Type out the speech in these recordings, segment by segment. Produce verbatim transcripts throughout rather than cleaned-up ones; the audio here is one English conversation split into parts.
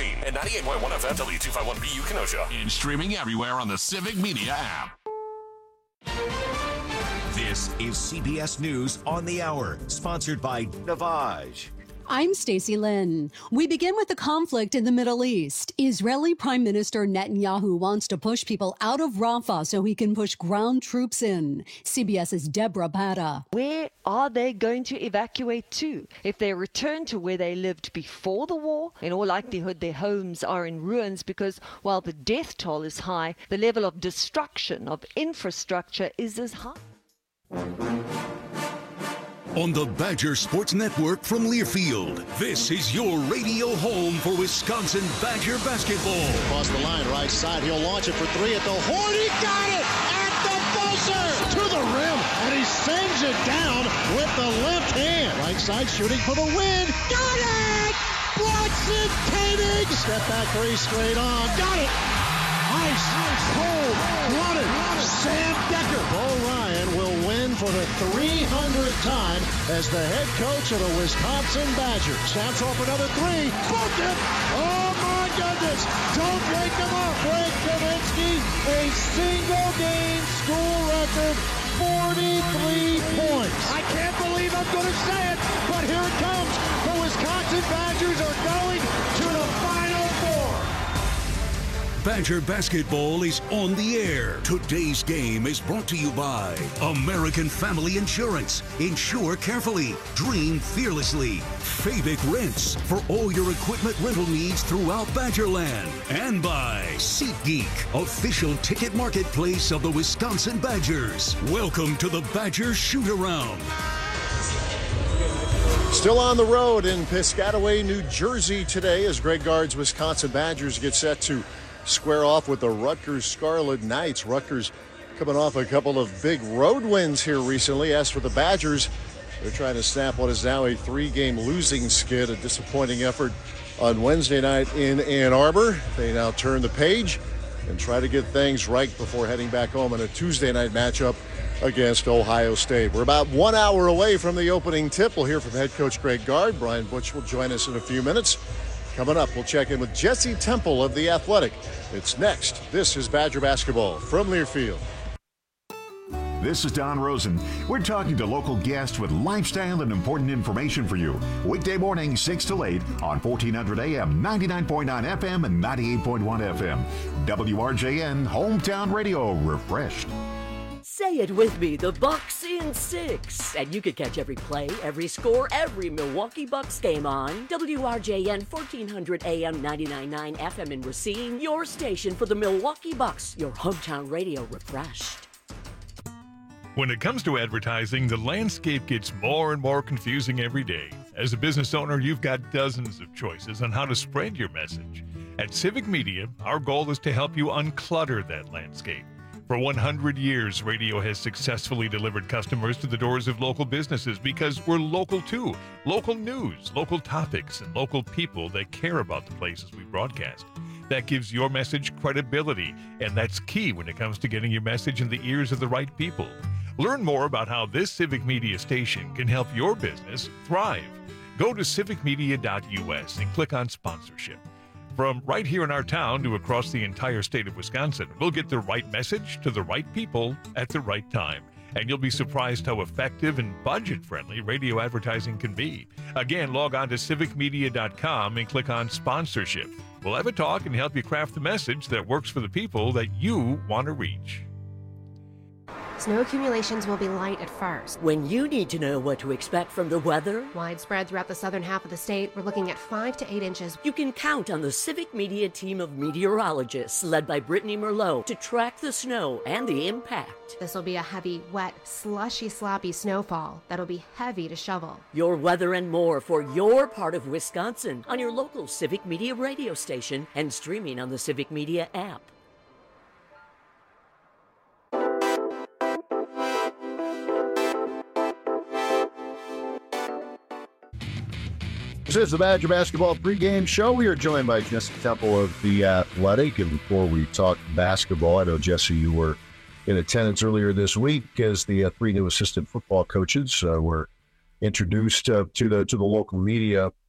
sixteen and ninety-eight point one F M W two fifty-one B U Kenosha. And streaming everywhere on the Civic Media app. This is C B S News on the Hour, sponsored by Navage. I'm Stacey Lynn. We begin with the conflict in the Middle East. Israeli Prime Minister Netanyahu wants to push people out of Rafah so he can push ground troops in. CBS's Deborah Pata. Where are they going to evacuate to? If they return to where they lived before the war, in all likelihood their homes are in ruins because while the death toll is high, the level of destruction of infrastructure is as high. On the Badger Sports Network from Learfield, this is your radio home for Wisconsin Badger basketball. Across the line, right side, he'll launch it for three at the horn. He got it at the buzzer to the rim, and he sends it down with the left hand. Right side shooting for the win. Got it! Bronson Koenig! Step back three straight on. Got it! Ice, cold, run it. Sam Decker. Bo Ryan will win for the three hundredth time as the head coach of the Wisconsin Badgers. Snaps off another three. Booked it. Oh my goodness. Don't break them up. Greg Kaminsky, a single game school record, forty-three points. I can't believe I'm going to say it, but here it comes. The Wisconsin Badgers are going to the Final Four. Badger basketball is on the air. Today's game is brought to you by American Family Insurance. Insure carefully. Dream fearlessly. Fabic Rents for all your equipment rental needs throughout Badgerland. And by SeatGeek, official ticket marketplace of the Wisconsin Badgers. Welcome to the Badger Shoot-Around. Still on the road in Piscataway, New Jersey today as Greg Gard's Wisconsin Badgers get set to square off with the Rutgers Scarlet Knights. Rutgers coming off a couple of big road wins here recently. As for the Badgers, they're trying to snap what is now a three-game losing skid, a disappointing effort on Wednesday night in Ann Arbor. They now turn the page and try to get things right before heading back home in a Tuesday night matchup against Ohio State. We're about one hour away from the opening tip. We'll hear from head coach Greg Gard. Brian Butch will join us in a few minutes. Coming up, we'll check in with Jesse Temple of The Athletic. It's next. This is Badger Basketball from Learfield. This is Don Rosen. We're talking to local guests with lifestyle and important information for you. Weekday morning, six to eight on fourteen hundred A M, ninety-nine point nine F M, and ninety-eight point one F M. W R J N, Hometown Radio, refreshed. Say it with me, the Bucks in six. And you can catch every play, every score, every Milwaukee Bucks game on W R J N, fourteen hundred A M, ninety-nine point nine F M in Racine, your station for the Milwaukee Bucks, your hometown radio refreshed. When it comes to advertising, the landscape gets more and more confusing every day. As a business owner, you've got dozens of choices on how to spread your message. At Civic Media, our goal is to help you unclutter that landscape. For one hundred years, radio has successfully delivered customers to the doors of local businesses because we're local too. Local news, local topics, and local people that care about the places we broadcast. That gives your message credibility, and that's key when it comes to getting your message in the ears of the right people. Learn more about how this Civic Media station can help your business thrive. Go to civic media dot U S and click on sponsorship. From right here in our town to across the entire state of Wisconsin, we'll get the right message to the right people at the right time. And you'll be surprised how effective and budget-friendly radio advertising can be. Again, log on to civic media dot com and click on sponsorship. We'll have a talk and help you craft the message that works for the people that you want to reach. Snow accumulations will be light at first. When you need to know what to expect from the weather, widespread throughout the southern half of the state, we're looking at five to eight inches. You can count on the Civic Media team of meteorologists led by Brittany Merlot to track the snow and the impact. This will be a heavy, wet, slushy, sloppy snowfall that'll be heavy to shovel. Your weather and more for your part of Wisconsin on your local Civic Media radio station and streaming on the Civic Media app. This is the Badger Basketball pregame show. We are joined by Jesse Temple of The Athletic. And before we talk basketball, I know, Jesse, you were in attendance earlier this week as the uh, three new assistant football coaches uh, were introduced uh, to the to the local media.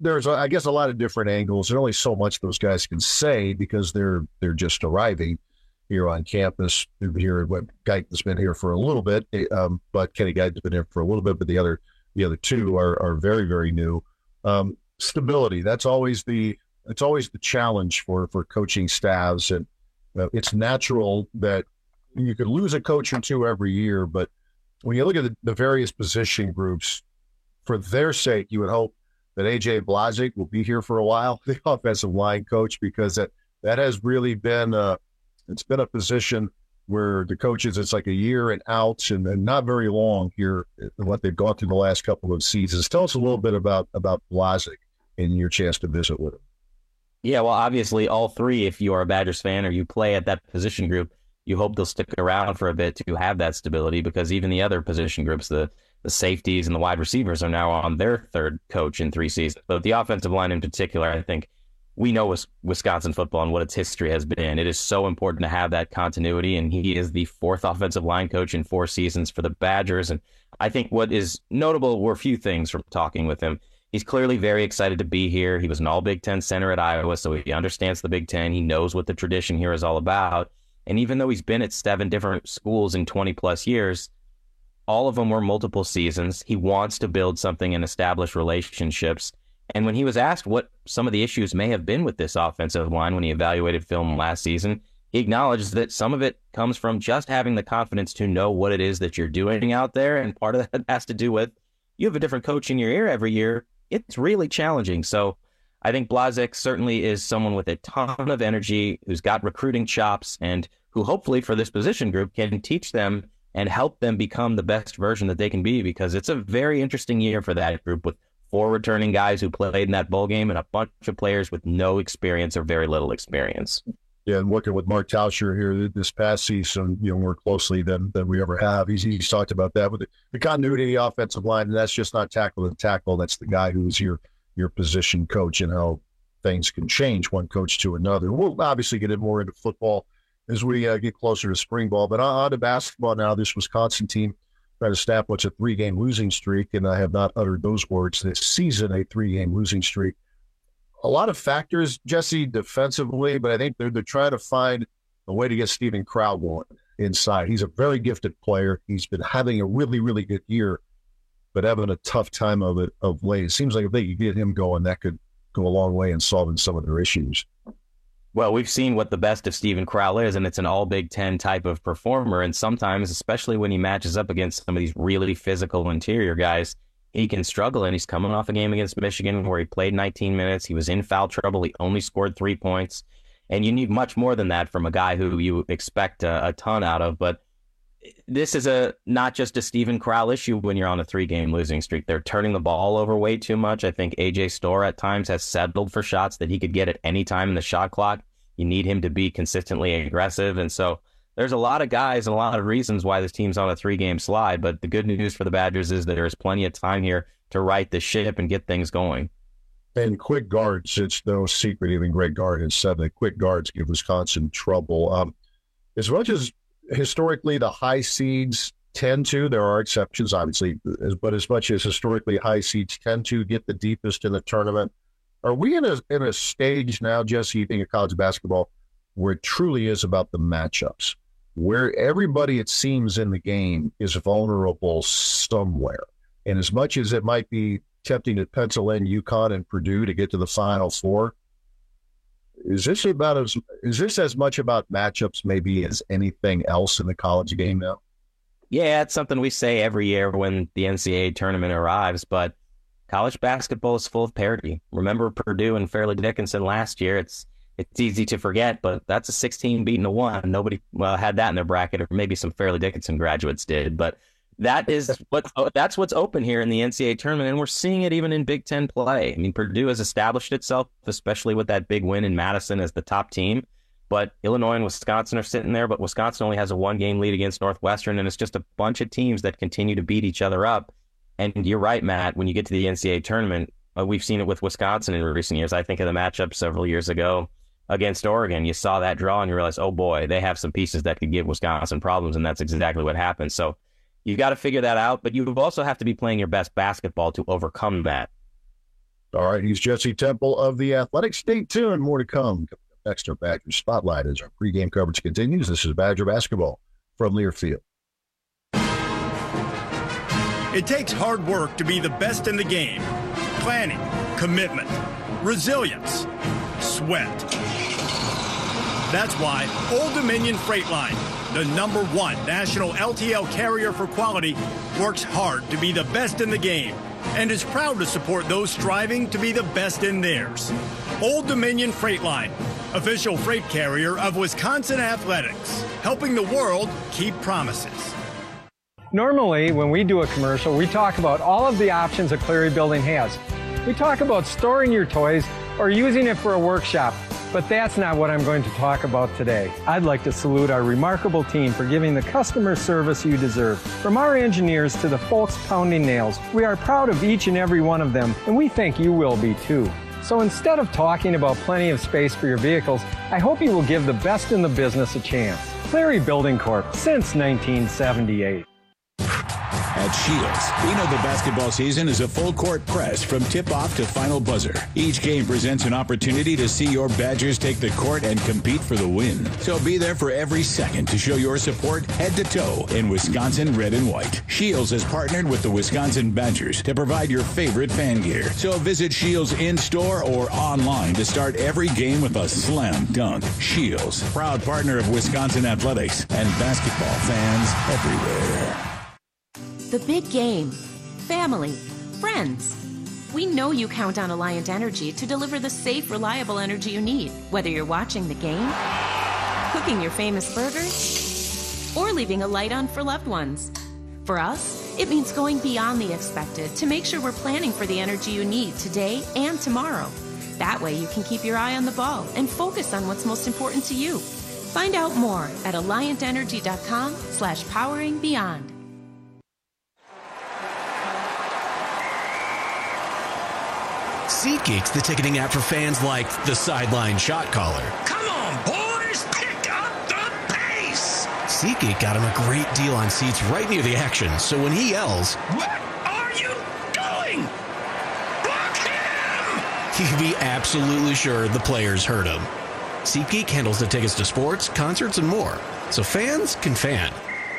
there's, I guess, a lot of different angles. There's only so much those guys can say because they're they're just arriving here on campus. Here, Guyton's been here for a little bit, um, but Kenny Guyton's been here for a little bit. But the other the other two are are very very new. Um, stability. That's always the it's always the challenge for for coaching staffs, and uh, it's natural that you could lose a coach or two every year, but when you look at the, the various position groups, for their sake, you would hope that A J Blazek will be here for a while, the offensive line coach, because that, that has really been a, it's been a position where the coaches, it's like a year and out and, and not very long here in what they've gone through the last couple of seasons. Tell us a little bit about, about Blazek and your chance to visit with him. Yeah, well, obviously all three, if you are a Badgers fan or you play at that position group, you hope they'll stick around for a bit to have that stability, because even the other position groups, the the safeties and the wide receivers, are now on their third coach in three seasons. But the offensive line in particular, I think we know Wisconsin football and what its history has been. It is so important to have that continuity, and he is the fourth offensive line coach in four seasons for the Badgers. And I think what is notable were a few things from talking with him. He's clearly very excited to be here. He was an all Big Ten center at Iowa, so he understands the Big Ten. He knows what the tradition here is all about. And even though he's been at seven different schools in twenty plus years, all of them were multiple seasons. He wants to build something and establish relationships. And when he was asked what some of the issues may have been with this offensive line when he evaluated film last season, he acknowledged that some of it comes from just having the confidence to know what it is that you're doing out there. And part of that has to do with you have a different coach in your ear every year. It's really challenging. So I think Blazek certainly is someone with a ton of energy, who's got recruiting chops, and who hopefully for this position group can teach them and help them become the best version that they can be, because it's a very interesting year for that group with four returning guys who played in that bowl game and a bunch of players with no experience or very little experience. Yeah, and working with Mark Tauscher here this past season, you know, more closely than than we ever have. He's, he's talked about that with the, the continuity of the offensive line, and that's just not tackle and tackle. That's the guy who's your your position coach and how things can change one coach to another. We'll obviously get more into football as we uh, get closer to spring ball. But on, on to basketball now, this Wisconsin team tried to snap what's a three-game losing streak, and I have not uttered those words this season, a three-game losing streak. A lot of factors, Jesse, defensively, but I think they're, they're trying to find a way to get Steven Crowl going inside. He's a very gifted player. He's been having a really, really good year, but having a tough time of it of late. It seems like if they could get him going, that could go a long way in solving some of their issues. Well, we've seen what the best of Steven Crowl is, and it's an all Big Ten type of performer. And sometimes, especially when he matches up against some of these really physical interior guys, he can struggle. And he's coming off a game against Michigan where he played nineteen minutes. He was in foul trouble. He only scored three points. And you need much more than that from a guy who you expect a, a ton out of. But this is a not just a Steven Crowl issue when you're on a three-game losing streak. They're turning the ball over way too much. I think A J Storr at times has settled for shots that he could get at any time in the shot clock. You need him to be consistently aggressive. And so there's a lot of guys and a lot of reasons why this team's on a three-game slide. But the good news for the Badgers is that there's plenty of time here to right the ship and get things going. And quick guards, it's no secret, even Greg Gard has said that quick guards give Wisconsin trouble. Um, as much as historically the high seeds tend to, there are exceptions, obviously, but as much as historically high seeds tend to get the deepest in the tournament, are we in a in a stage now, Jesse, you think of college basketball, where it truly is about the matchups, where everybody, it seems, in the game is vulnerable somewhere? And as much as it might be tempting to pencil in UConn and Purdue to get to the Final Four, is this about as is this as much about matchups maybe as anything else in the college game now? Yeah, it's something we say every year when the N C double A tournament arrives, but college basketball is full of parity. Remember Purdue and Fairleigh Dickinson last year? It's it's easy to forget, but that's a sixteen beating a one. Nobody well had that in their bracket, or maybe some Fairleigh Dickinson graduates did, but that is what that's what's open here in the N C double A tournament, and we're seeing it even in Big Ten play. I mean, Purdue has established itself, especially with that big win in Madison, as the top team. But Illinois and Wisconsin are sitting there, but Wisconsin only has a one-game lead against Northwestern, and it's just a bunch of teams that continue to beat each other up. And you're right, Matt, when you get to the N C double A tournament, uh, we've seen it with Wisconsin in recent years. I think of the matchup several years ago against Oregon. You saw that draw and you realize, oh boy, they have some pieces that could give Wisconsin problems, and that's exactly what happened. So you've got to figure that out, but you also have to be playing your best basketball to overcome that. All right, he's Jesse Temple of The Athletic. Stay tuned. More to come. Next, our Badger Spotlight as our pregame coverage continues. This is Badger basketball from Learfield. It takes hard work to be the best in the game. Planning, commitment, resilience, sweat. That's why Old Dominion Freight Line, the number one national L T L carrier for quality, works hard to be the best in the game and is proud to support those striving to be the best in theirs. Old Dominion Freight Line, official freight carrier of Wisconsin Athletics, helping the world keep promises. Normally, when we do a commercial, we talk about all of the options a Cleary building has. We talk about storing your toys or using it for a workshop, but that's not what I'm going to talk about today. I'd like to salute our remarkable team for giving the customer service you deserve. From our engineers to the folks pounding nails, we are proud of each and every one of them, and we think you will be too. So instead of talking about plenty of space for your vehicles, I hope you will give the best in the business a chance. Cleary Building Corp, since nineteen seventy-eight. At Shields, we know the basketball season is a full-court press from tip-off to final buzzer. Each game presents an opportunity to see your Badgers take the court and compete for the win. So be there for every second to show your support head-to-toe in Wisconsin red and white. Shields has partnered with the Wisconsin Badgers to provide your favorite fan gear. So visit Shields in-store or online to start every game with a slam dunk. Shields, proud partner of Wisconsin Athletics and basketball fans everywhere. The big game, family, friends. We know you count on Alliant Energy to deliver the safe, reliable energy you need, whether you're watching the game, cooking your famous burgers, or leaving a light on for loved ones. For us, it means going beyond the expected to make sure we're planning for the energy you need today and tomorrow. That way you can keep your eye on the ball and focus on what's most important to you. Find out more at alliant energy dot com slash powering beyond. SeatGeek's the ticketing app for fans like the sideline shot caller. Come on, boys, pick up the pace! SeatGeek got him a great deal on seats right near the action, so when he yells, "What are you doing? Block him!" he can be absolutely sure the players heard him. SeatGeek handles the tickets to sports, concerts, and more, so fans can fan.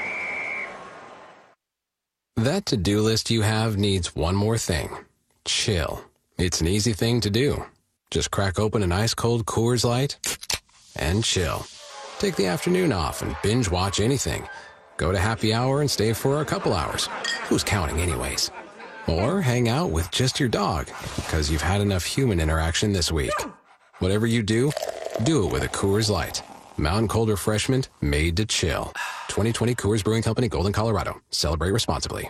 That to-do list you have needs one more thing. Chill. It's an easy thing to do. Just crack open an ice-cold Coors Light and chill. Take the afternoon off and binge watch anything. Go to happy hour and stay for a couple hours. Who's counting anyways? Or hang out with just your dog because you've had enough human interaction this week. Whatever you do, do it with a Coors Light. Mountain cold refreshment made to chill. twenty twenty Coors Brewing Company, Golden, Colorado. Celebrate responsibly.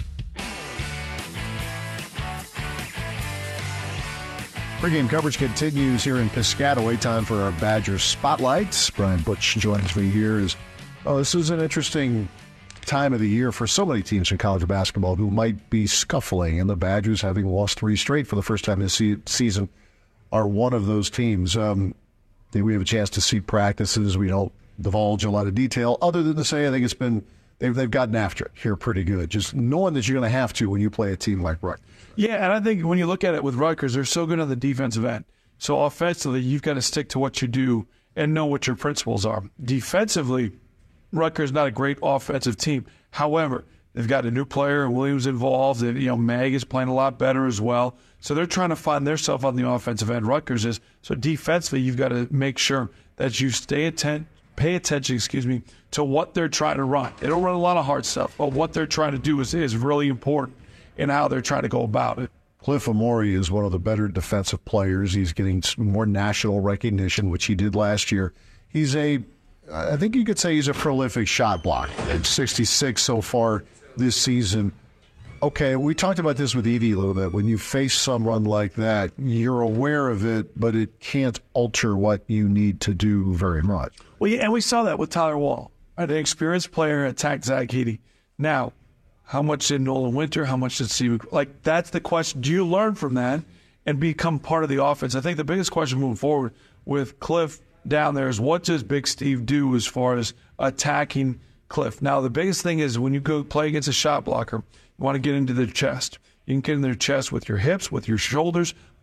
Pre-game coverage continues here in Piscataway. Time for our Badgers Spotlight. Brian Butch joins me here. As, oh, this is an interesting time of the year for so many teams in college basketball who might be scuffling, and the Badgers, having lost three straight for the first time this se- season, are one of those teams. Um, we have a chance to see practices. We don't divulge a lot of detail, other than to say I think it's been they've they've gotten after it here pretty good. Just knowing that you're going to have to when you play a team like Rutgers. Yeah, and I think when you look at it with Rutgers, they're so good on the defensive end. So offensively, you've got to stick to what you do and know what your principles are. Defensively, Rutgers not a great offensive team. However, they've got a new player, and Williams involved, and you know Mag is playing a lot better as well. So they're trying to find themselves on the offensive end. Rutgers is. So defensively, you've got to make sure that you stay atten- pay attention, excuse me, to what they're trying to run. They don't run a lot of hard stuff, but what they're trying to do is, is really important in how they're trying to go about it. Cliff Amori is one of the better defensive players. He's getting more national recognition, which he did last year. He's a, I think you could say he's a prolific shot blocker. At sixty-six so far this season. Okay, we talked about this with Evie a little bit. When you face someone like that, you're aware of it, but it can't alter what you need to do very much. Well, yeah, and we saw that with Tyler Wall. Right, an experienced player attacked Zach Edey. Now, how much did Nolan Winter, how much did Steve? Like, that's the question. Do you learn from that and become part of the offense? I think the biggest question moving forward with Cliff down there is what does Big Steve do as far as attacking Cliff? Now, the biggest thing is when you go play against a shot blocker, you want to get into their chest. You can get in their chest with your hips, with your shoulders,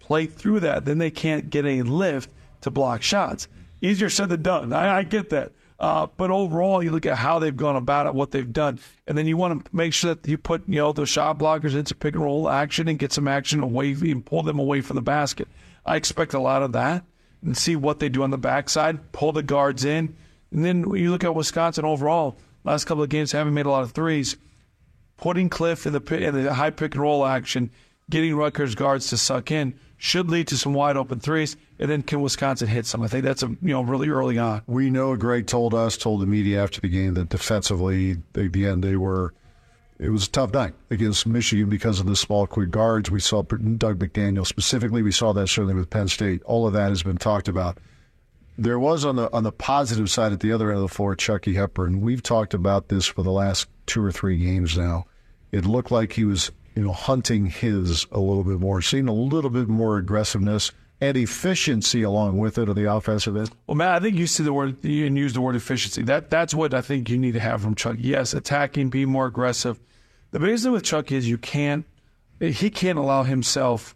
play through that, then they can't get any lift to block shots. Easier said than done. I, I get that. Uh, but overall, you look at how they've gone about it, what they've done, and then you want to make sure that you put, you know, the shot blockers into pick and roll action and get some action away and pull them away from the basket. I expect a lot of that and see what they do on the backside, pull the guards in. And then when you look at Wisconsin overall, last couple of games haven't made a lot of threes. Putting Cliff in the, in the high pick and roll action, getting Rutgers guards to suck in, should lead to some wide open threes, and then can Wisconsin hit some? I think that's a, you know really early on. We know Greg told us, told the media after the game that defensively, they, the end they were. It was a tough night against Michigan because of the small, quick guards. We saw Doug McDaniel specifically. We saw that certainly with Penn State. All of that has been talked about. There was on the on the positive side at the other end of the floor, Chucky Hepburn. We've talked about this for the last two or three games now. It looked like he was, you know, hunting his a little bit more, seeing a little bit more aggressiveness and efficiency along with it on the offensive end. Well, Matt, I think you see the word you use the word efficiency. That that's what I think you need to have from Chucky. Yes, attacking, be more aggressive. The biggest thing with Chucky is you can't he can't allow himself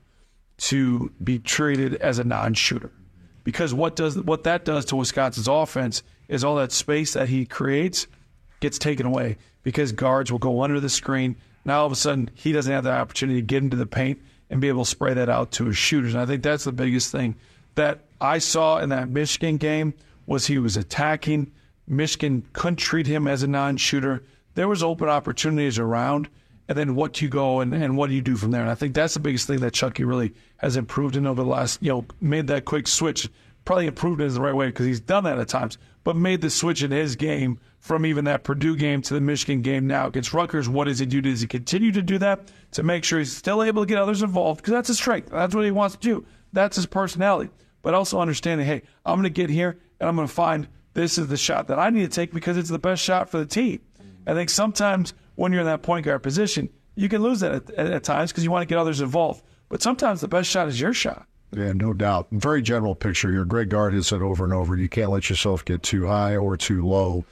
to be treated as a non-shooter, because what does what that does to Wisconsin's offense is all that space that he creates gets taken away because guards will go under the screen. Now all of a sudden he doesn't have the opportunity to get into the paint and be able to spray that out to his shooters. And I think that's the biggest thing that I saw in that Michigan game was he was attacking. Michigan couldn't treat him as a non-shooter. There was open opportunities around, and then what do you go and, and what do you do from there? And I think that's the biggest thing that Chucky really has improved in over the last, you know, made that quick switch. Probably improved it in the right way because he's done that at times, but made the switch in his game from even that Purdue game to the Michigan game now against Rutgers. What does he do? Does he continue to do that to make sure he's still able to get others involved? Because that's his strength. That's what he wants to do. That's his personality. But also understanding, hey, I'm going to get here and I'm going to find this is the shot that I need to take because it's the best shot for the team. I think sometimes when you're in that point guard position, you can lose that at, at, at times because you want to get others involved. But sometimes the best shot is your shot. Yeah, no doubt. Very general picture here. Greg Gard has said over and over, you can't let yourself get too high or too low.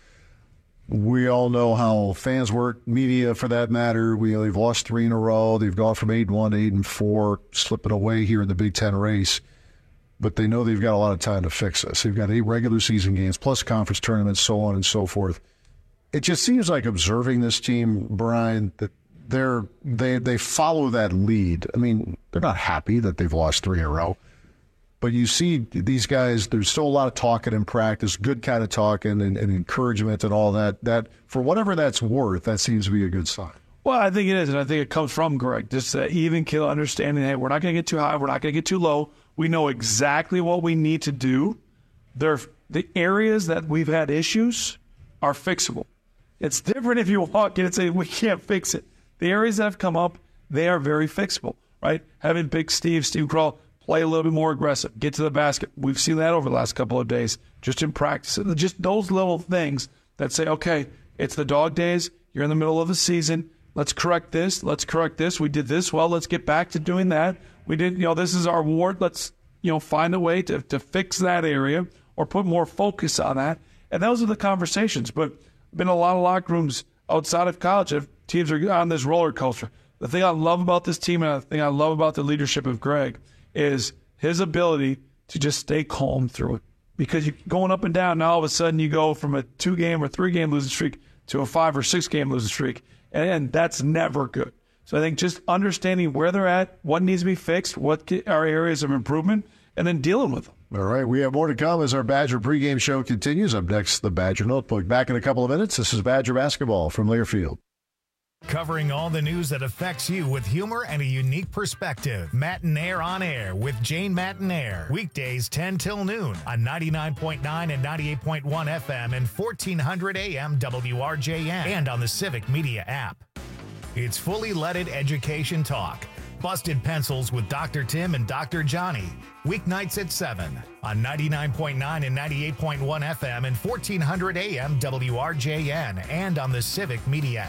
We all know how fans work, media for that matter. We, they've lost three in a row. They've gone from eight and one to eight and four, slipping away here in the Big Ten race. But they know they've got a lot of time to fix this. They've got eight regular season games, plus conference tournaments, so on and so forth. It just seems like observing this team, Brian, that they're they they follow that lead. I mean, they're not happy that they've lost three in a row. But you see these guys, there's still a lot of talking in practice, good kind of talking and, and encouragement and all that. That, for whatever that's worth, that seems to be a good sign. Well, I think it is, and I think it comes from Greg. Just that even kill understanding, hey, we're not going to get too high, we're not going to get too low. We know exactly what we need to do. They're, the areas that we've had issues are fixable. It's different if you walk in and say, we can't fix it. The areas that have come up, they are very fixable, right? Having Big Steve, Steve Crawl, play a little bit more aggressive, get to the basket. We've seen that over the last couple of days, just in practice. Just those little things that say, okay, it's the dog days. You're in the middle of the season. Let's correct this. Let's correct this. We did this well. Let's get back to doing that. We did, you know, this is our ward. Let's, you know, find a way to, to fix that area or put more focus on that. And those are the conversations. But been a lot of locker rooms outside of college if teams are on this roller coaster. The thing I love about this team and the thing I love about the leadership of Greg is his ability to just stay calm through it. Because you're going up and down, now all of a sudden you go from a two-game or three-game losing streak to a five- or six-game losing streak, and, and that's never good. So I think just understanding where they're at, what needs to be fixed, what are areas of improvement, and then dealing with them. All right, we have more to come as our Badger pregame show continues. Up next, the Badger Notebook. Back in a couple of minutes. This is Badger Basketball from Learfield. Covering all the news that affects you with humor and a unique perspective. Matinaire on Air with Jane Matinaire. Weekdays ten till noon on ninety-nine point nine and ninety-eight point one F M and fourteen hundred A M W R J N and on the Civic Media app. It's fully leaded education talk. Busted Pencils with Doctor Tim and Doctor Johnny. Weeknights at seven on ninety-nine point nine and ninety-eight point one F M and fourteen hundred A M W R J N and on the Civic Media app.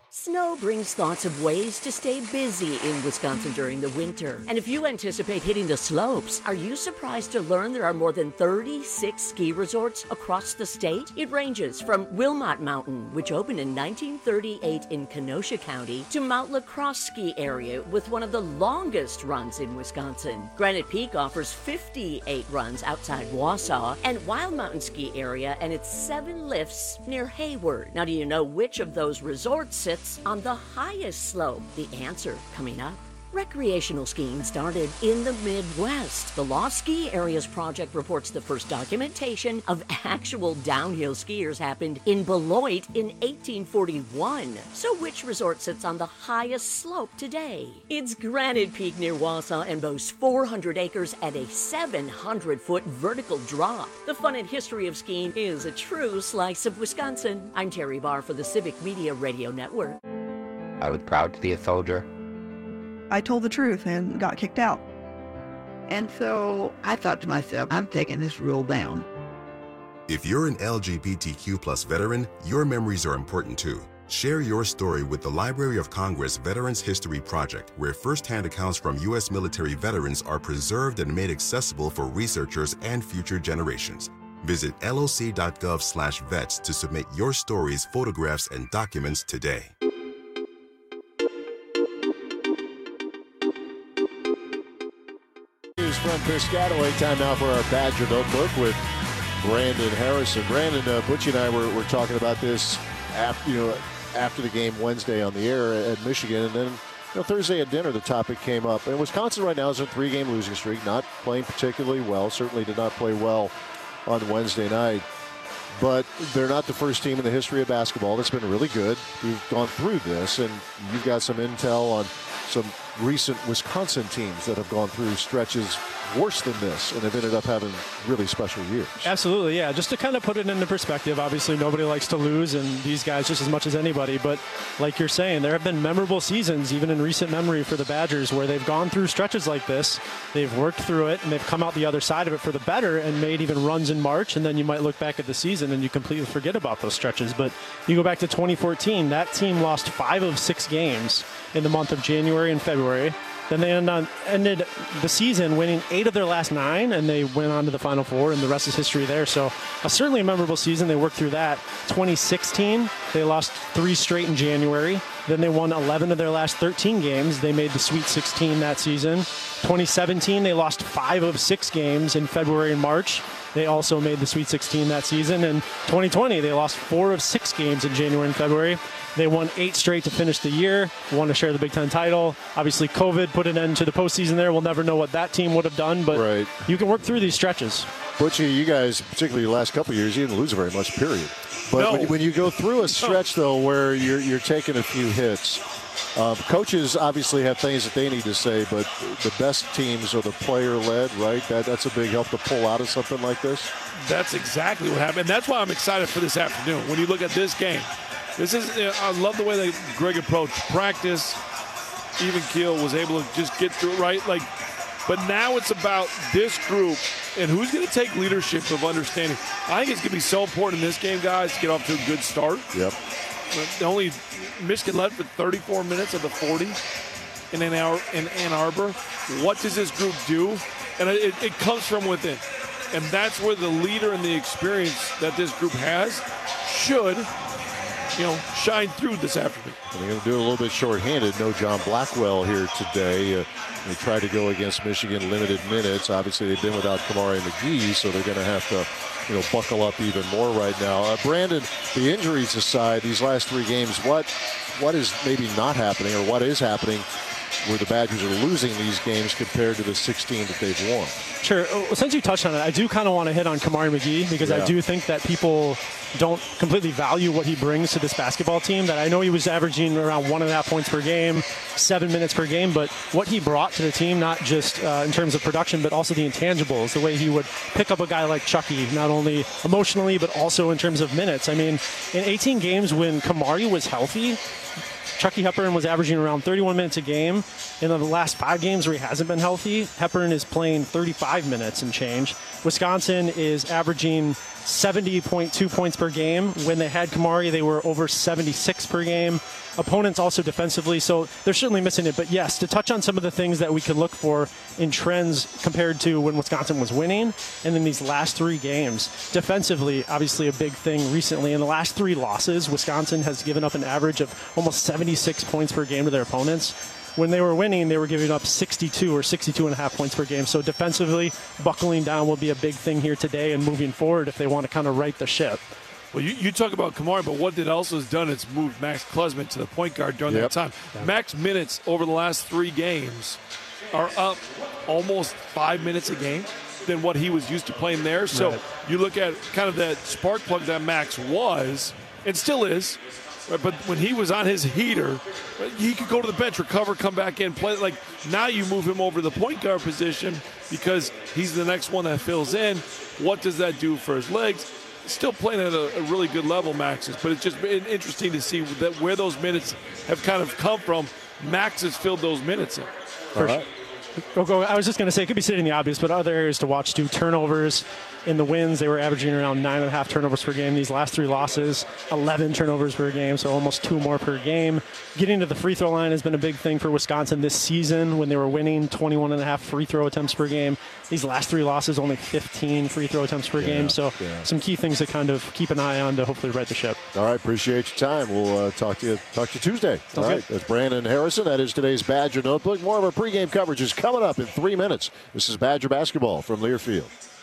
Snow brings thoughts of ways to stay busy in Wisconsin during the winter. And if you anticipate hitting the slopes, are you surprised to learn there are more than thirty-six ski resorts across the state? It ranges from Wilmot Mountain, which opened in nineteen thirty-eight in Kenosha County, to Mount La Crosse Ski Area with one of the longest runs in Wisconsin. Granite Peak offers fifty-eight runs outside Wausau, and Wild Mountain Ski Area and its seven lifts near Hayward. Now, do you know which of those resorts sits on the highest slope? The answer coming up. Recreational skiing started in the Midwest. The Lost Ski Areas Project reports the first documentation of actual downhill skiers happened in Beloit in eighteen forty-one. So which resort sits on the highest slope today? It's Granite Peak near Wausau and boasts four hundred acres and a seven hundred foot vertical drop. The fun and history of skiing is a true slice of Wisconsin. I'm Terry Barr for the Civic Media Radio Network. I was proud to be a soldier. I told the truth and got kicked out. And so I thought to myself, I'm taking this rule down. If you're an L G B T Q plus veteran, your memories are important too. Share your story with the Library of Congress Veterans History Project, where firsthand accounts from U S military veterans are preserved and made accessible for researchers and future generations. Visit loc.gov slash vets to submit your stories, photographs, and documents today. From Piscataway, time now for our Badger Notebook with Brandon Harrison. Brandon, uh, Butchie and I were, were talking about this after, you know, after the game Wednesday on the air at Michigan, and then you know, Thursday at dinner the topic came up. And Wisconsin right now is on a three-game losing streak, not playing particularly well, certainly did not play well on Wednesday night. But they're not the first team in the history of basketball that's been really good. We've gone through this, and you've got some intel on some recent Wisconsin teams that have gone through stretches worse than this and have ended up having really special years. Absolutely, yeah. Just to kind of put it into perspective, obviously nobody likes to lose, and these guys just as much as anybody. But like you're saying, there have been memorable seasons, even in recent memory for the Badgers, where they've gone through stretches like this. They've worked through it, and they've come out the other side of it for the better and made even runs in March. And then you might look back at the season and you completely forget about those stretches. But you go back to twenty fourteen, that team lost five of six games in the month of January and February. Then they ended the season winning eight of their last nine, and they went on to the Final Four, and the rest is history there. So uh, certainly a memorable season. They worked through that. twenty sixteen, they lost three straight in January. Then they won eleven of their last thirteen games. They made the Sweet sixteen that season. twenty seventeen, they lost five of six games in February and March. They also made the Sweet sixteen that season. And twenty twenty, they lost four of six games in January and February. They won eight straight to finish the year, won to share the Big Ten title. Obviously, COVID put an end to the postseason there. We'll never know what that team would have done, but right. You can work through these stretches. Butchie, you guys, particularly the last couple of years, you didn't lose very much, period. But no. when, you, when you go through a stretch, though, where you're, you're taking a few hits, uh, coaches obviously have things that they need to say, but the best teams are the player-led, right? That, that's a big help to pull out of something like this. That's exactly what happened. And that's why I'm excited for this afternoon. When you look at this game, this is, I love the way that Greg approached practice. Even keel was able to just get through it right. Like, but now it's about this group and who's going to take leadership of understanding. I think it's going to be so important in this game, guys, to get off to a good start. Yep. But only Michigan led for thirty-four minutes of the forty in Ann Arbor. In Ann Arbor. What does this group do? And it, it comes from within. And that's where the leader and the experience that this group has should, you know, shine through this afternoon. And they're going to do it a little bit shorthanded. No John Blackwell here today. Uh, they tried to go against Michigan limited minutes. Obviously, they've been without Kamari McGee, so they're going to have to, you know, buckle up even more right now. Uh, Brandon, the injuries aside, these last three games, what what is maybe not happening or what is happening where the Badgers are losing these games compared to the sixteen that they've won? Sure. Since you touched on it, I do kind of want to hit on Kamari McGee because yeah. I do think that people don't completely value what he brings to this basketball team. That I know he was averaging around one and a half points per game, seven minutes per game, but what he brought to the team, not just uh, in terms of production, but also the intangibles, the way he would pick up a guy like Chucky, not only emotionally, but also in terms of minutes. I mean, in eighteen games when Kamari was healthy, Chucky Hepburn was averaging around thirty-one minutes a game. In the last five games where he hasn't been healthy, Hepburn is playing thirty-five minutes and change. Wisconsin is averaging seventy point two points per game. When they had Kamari, they were over seventy-six per game. Opponents also defensively, so they're certainly missing it. But yes, to touch on some of the things that we can look for in trends compared to when Wisconsin was winning and in these last three games. Defensively, obviously a big thing recently. In the last three losses, Wisconsin has given up an average of almost seventy-six points per game to their opponents. When they were winning, they were giving up sixty-two or sixty-two and a half points per game. So defensively, buckling down will be a big thing here today and moving forward if they want to kind of right the ship. Well, you, you talk about Kamari, but what it also has done, it's moved Max Klesman to the point guard during Yep. that time. Yeah. Max minutes over the last three games are up almost five minutes a game than what he was used to playing there. So Right. you look at kind of that spark plug that Max was, and still is, right, but when he was on his heater, he could go to the bench, recover, come back in, play. Like, now you move him over to the point guard position because he's the next one that fills in. What does that do for his legs? Still playing at a, a really good level, Max is, but it's just been interesting to see that where those minutes have kind of come from. Max has filled those minutes in. All right. Go, go. I was just going to say, it could be stating the obvious, but other areas to watch too. Turnovers in the wins, they were averaging around nine and a half turnovers per game. These last three losses, eleven turnovers per game, so almost two more per game. Getting to the free throw line has been a big thing for Wisconsin this season when they were winning twenty-one and a half free throw attempts per game. These last three losses, only fifteen free throw attempts per Yeah, game. So yeah. some key things to kind of keep an eye on to hopefully right the ship. All right, appreciate your time. We'll uh, talk to you talk to you Tuesday. Sounds All right, good. that's Brandon Harrison. That is today's Badger Notebook. More of our pregame coverage is coming up in three minutes. This is Badger basketball from Learfield.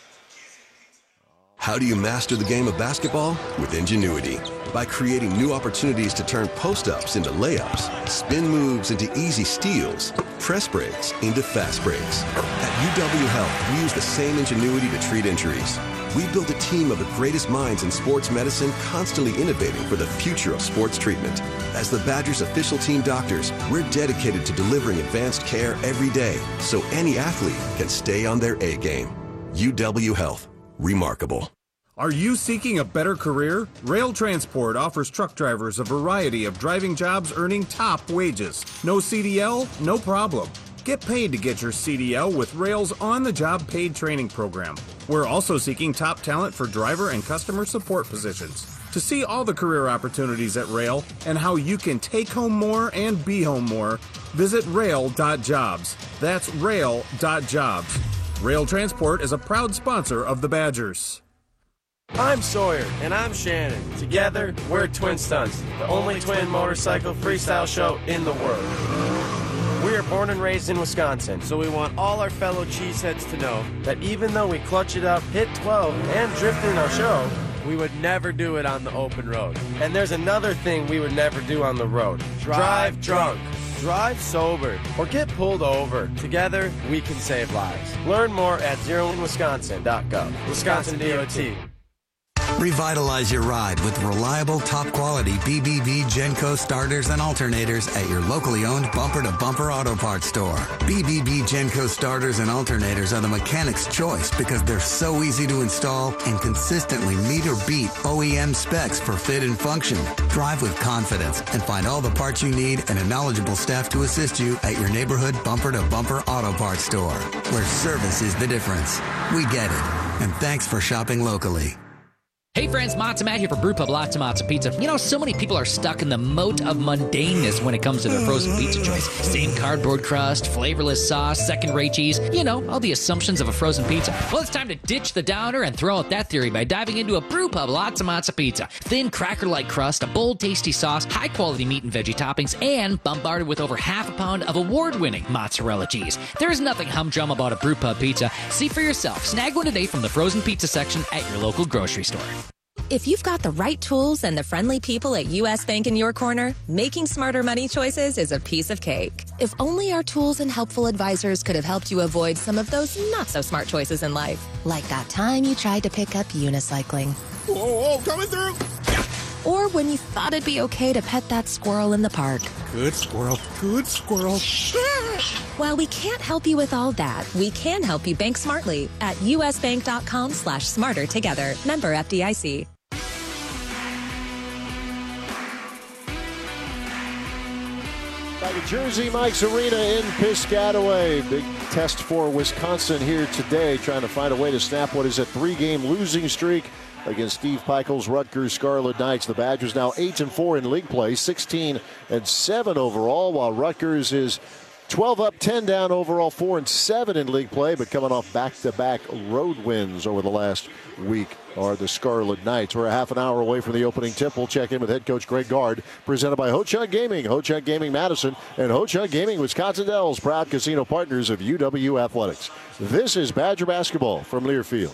How do you master the game of basketball? With Ingenuity. By creating new opportunities to turn post-ups into layups, spin moves into easy steals, press breaks into fast breaks. At U W Health, we use the same ingenuity to treat injuries. We build a team of the greatest minds in sports medicine, constantly innovating for the future of sports treatment. As the Badgers' official team doctors, we're dedicated to delivering advanced care every day so any athlete can stay on their A game. U W Health. Remarkable. Are you seeking a better career? Rail Transport offers truck drivers a variety of driving jobs earning top wages. No C D L? No problem. Get paid to get your C D L with Rail's on-the-job paid training program. We're also seeking top talent for driver and customer support positions. To see all the career opportunities at Rail and how you can take home more and be home more, visit rail dot jobs. That's rail dot jobs. Rail Transport is a proud sponsor of the Badgers. I'm Sawyer, and I'm Shannon. Together, we're Twin Stunts, the only twin motorcycle freestyle show in the world. We are born and raised in Wisconsin, so we want all our fellow cheeseheads to know that even though we clutch it up, hit twelve, and drift in our show, we would never do it on the open road. And there's another thing we would never do on the road. Drive drunk. Drive sober or get pulled over. Together, we can save lives. Learn more at zero in wisconsin dot gov. Wisconsin D O T. Revitalize your ride with reliable, top-quality B B B Genco starters and alternators at your locally owned bumper-to-bumper auto parts store. B B B Genco starters and alternators are the mechanic's choice because they're so easy to install and consistently meet or beat O E M specs for fit and function. Drive with confidence and find all the parts you need and a knowledgeable staff to assist you at your neighborhood bumper-to-bumper auto parts store, where service is the difference. We get it. And thanks for shopping locally. Hey friends, Matza Matt here for Brewpub Lots of Matza Pizza. You know, so many people are stuck in the moat of mundaneness when it comes to their frozen pizza choice. Same cardboard crust, flavorless sauce, second-rate cheese. You know, all the assumptions of a frozen pizza. Well, it's time to ditch the downer and throw out that theory by diving into a Brewpub Lots of Matza Pizza. Thin, cracker-like crust, a bold, tasty sauce, high-quality meat and veggie toppings, and bombarded with over half a pound of award-winning mozzarella cheese. There is nothing humdrum about a Brewpub pizza. See for yourself. Snag one today from the frozen pizza section at your local grocery store. If you've got the right tools and the friendly people at U S Bank in your corner, making smarter money choices is a piece of cake. If only our tools and helpful advisors could have helped you avoid some of those not-so-smart choices in life. Like that time you tried to pick up unicycling. Whoa, whoa, coming through! Or when you thought it'd be okay to pet that squirrel in the park. Good squirrel, good squirrel. While we can't help you with all that, we can help you bank smartly at usbank.com slash smarter together. Member F D I C. The Jersey Mike's Arena in Piscataway. Big test for Wisconsin here today, trying to find a way to snap what is a three-game losing streak against Steve Pikiell's Rutgers Scarlet Knights. The Badgers now eight and four in league play, sixteen and seven overall, while Rutgers is twelve up, ten down overall, four and seven in league play, but coming off back-to-back road wins over the last week are the Scarlet Knights. We're a half an hour away from the opening tip. We'll check in with head coach Greg Gard, presented by Ho-Chunk Gaming, Ho-Chunk Gaming Madison, and Ho-Chunk Gaming Wisconsin Dells, proud casino partners of U W Athletics. This is Badger basketball from Learfield.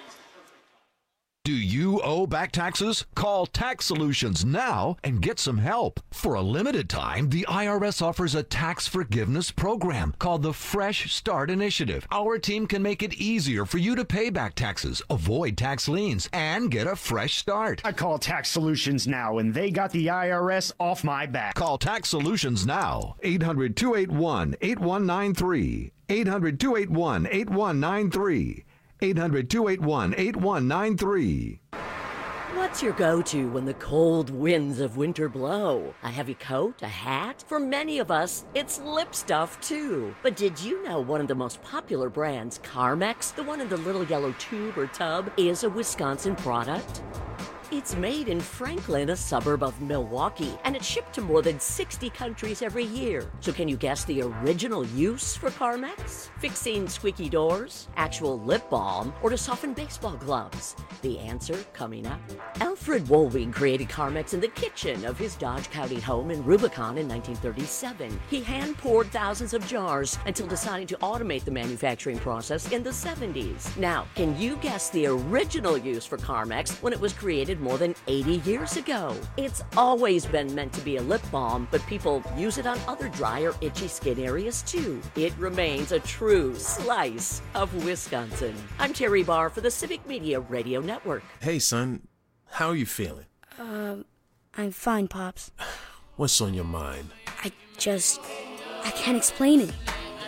Do you owe back taxes? Call Tax Solutions now and get some help. For a limited time, the I R S offers a tax forgiveness program called the Fresh Start Initiative. Our team can make it easier for you to pay back taxes, avoid tax liens, and get a fresh start. I call Tax Solutions now, and they got the I R S off my back. Call Tax Solutions now. eight hundred, two eight one, eight one nine three. eight hundred, two eight one, eight one nine three. eight hundred, two eight one, eight one nine three. What's your go-to when the cold winds of winter blow? A heavy coat? A hat? For many of us, it's lip stuff too. But did you know one of the most popular brands, Carmex, the one in the little yellow tube or tub, is a Wisconsin product? It's made in Franklin, a suburb of Milwaukee, and it's shipped to more than sixty countries every year. So can you guess the original use for Carmex? Fixing squeaky doors, actual lip balm, or to soften baseball gloves? The answer coming up. Alfred Wohlwing created Carmex in the kitchen of his Dodge County home in Rubicon in nineteen thirty-seven. He hand-poured thousands of jars until deciding to automate the manufacturing process in the seventies. Now, can you guess the original use for Carmex when it was created more than eighty years ago? It's always been meant to be a lip balm, but people use it on other dry or itchy skin areas too. It remains a true slice of Wisconsin. I'm Terry Barr for the Civic Media Radio Network. Hey, son, how are you feeling? Um, I'm fine, Pops. What's on your mind? I just, I can't explain it.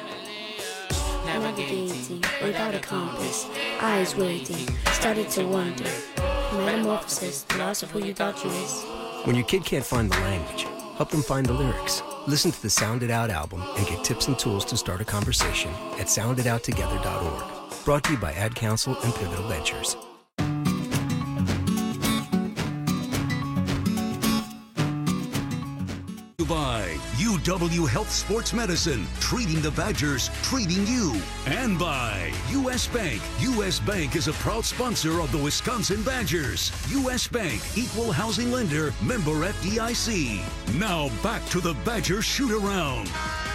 Navigating without a compass, eyes waiting, started to wonder. Metamorphosis, the loss of who you thought you was. When your kid can't find the language, help them find the lyrics. Listen to the Sound It Out album and get tips and tools to start a conversation at sound it out together dot org. Brought to you by Ad Council and Pivotal Ventures. By U W Health Sports Medicine, treating the Badgers, treating you. And by U S Bank. U S Bank is a proud sponsor of the Wisconsin Badgers. U S Bank, equal housing lender, member F D I C. Now back to the Badgers shoot-around.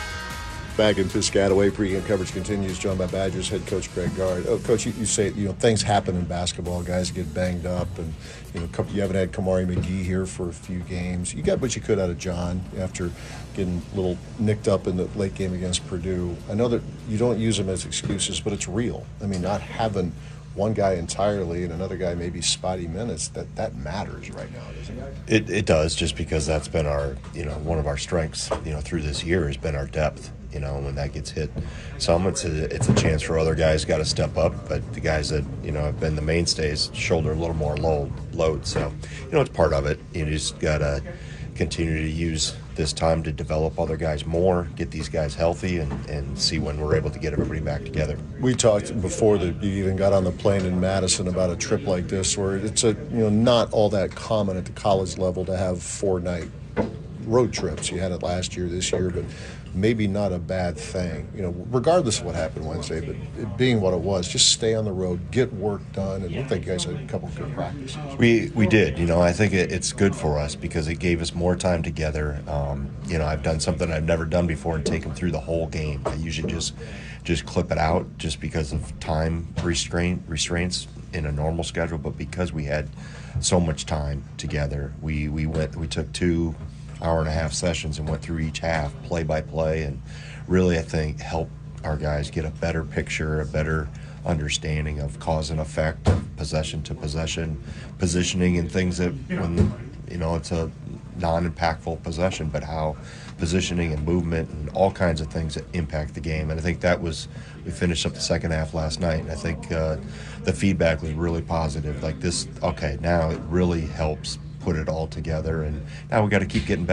Back in Piscataway, pregame coverage continues. Joined by Badgers head coach Greg Gard. Oh, Coach, you, you say you know things happen in basketball. Guys get banged up, and you know you haven't had Kamari McGee here for a few games. You got what you could out of John after getting a little nicked up in the late game against Purdue. I know that you don't use them as excuses, but it's real. I mean, not having one guy entirely and another guy maybe spotty minutes, that that matters right now, doesn't it? It it does, just because that's been our you know one of our strengths you know through this year has been our depth. You know, when that gets hit, some it's a, it's a chance for other guys got to step up, but the guys that, you know, have been the mainstays shoulder a little more load, load. So, you know, it's part of it. You just got to continue to use this time to develop other guys more, get these guys healthy, and, and see when we're able to get everybody back together. We talked before that you even got on the plane in Madison about a trip like this where it's a, you know, not all that common at the college level to have four-night road trips. You had it last year, this year, but maybe not a bad thing, you know, regardless of what happened Wednesday, but it being what it was, just stay on the road, get work done, and it looked like you guys had a couple of good practices. We we did, you know, I think it, it's good for us because it gave us more time together. Um, you know, I've done something I've never done before and taken through the whole game. I usually just just clip it out just because of time restraint restraints in a normal schedule, but because we had so much time together, we, we went, we took two hour and a half sessions and went through each half play by play, and really I think helped our guys get a better picture, a better understanding of cause and effect, possession to possession, positioning, and things that when you know it's a non-impactful possession, but how positioning and movement and all kinds of things that impact the game. And I think that was, we finished up the second half last night, and I think uh, the feedback was really positive. Like this, okay, now it really helps put it all together, and now we got to keep getting better.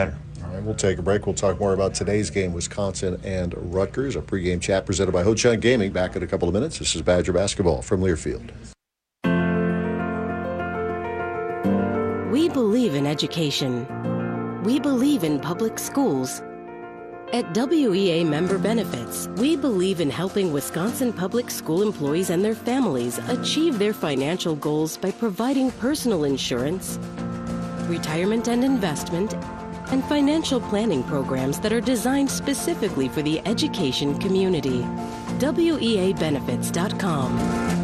All right, we'll take a break. We'll talk more about today's game, Wisconsin and Rutgers. Our pregame chat presented by Ho Chunk Gaming. Back in a couple of minutes. This is Badger Basketball from Learfield. We believe in education. We believe in public schools. At W E A Member Benefits, we believe in helping Wisconsin public school employees and their families achieve their financial goals by providing personal insurance, retirement and investment, and financial planning programs that are designed specifically for the education community. W E A benefits dot com.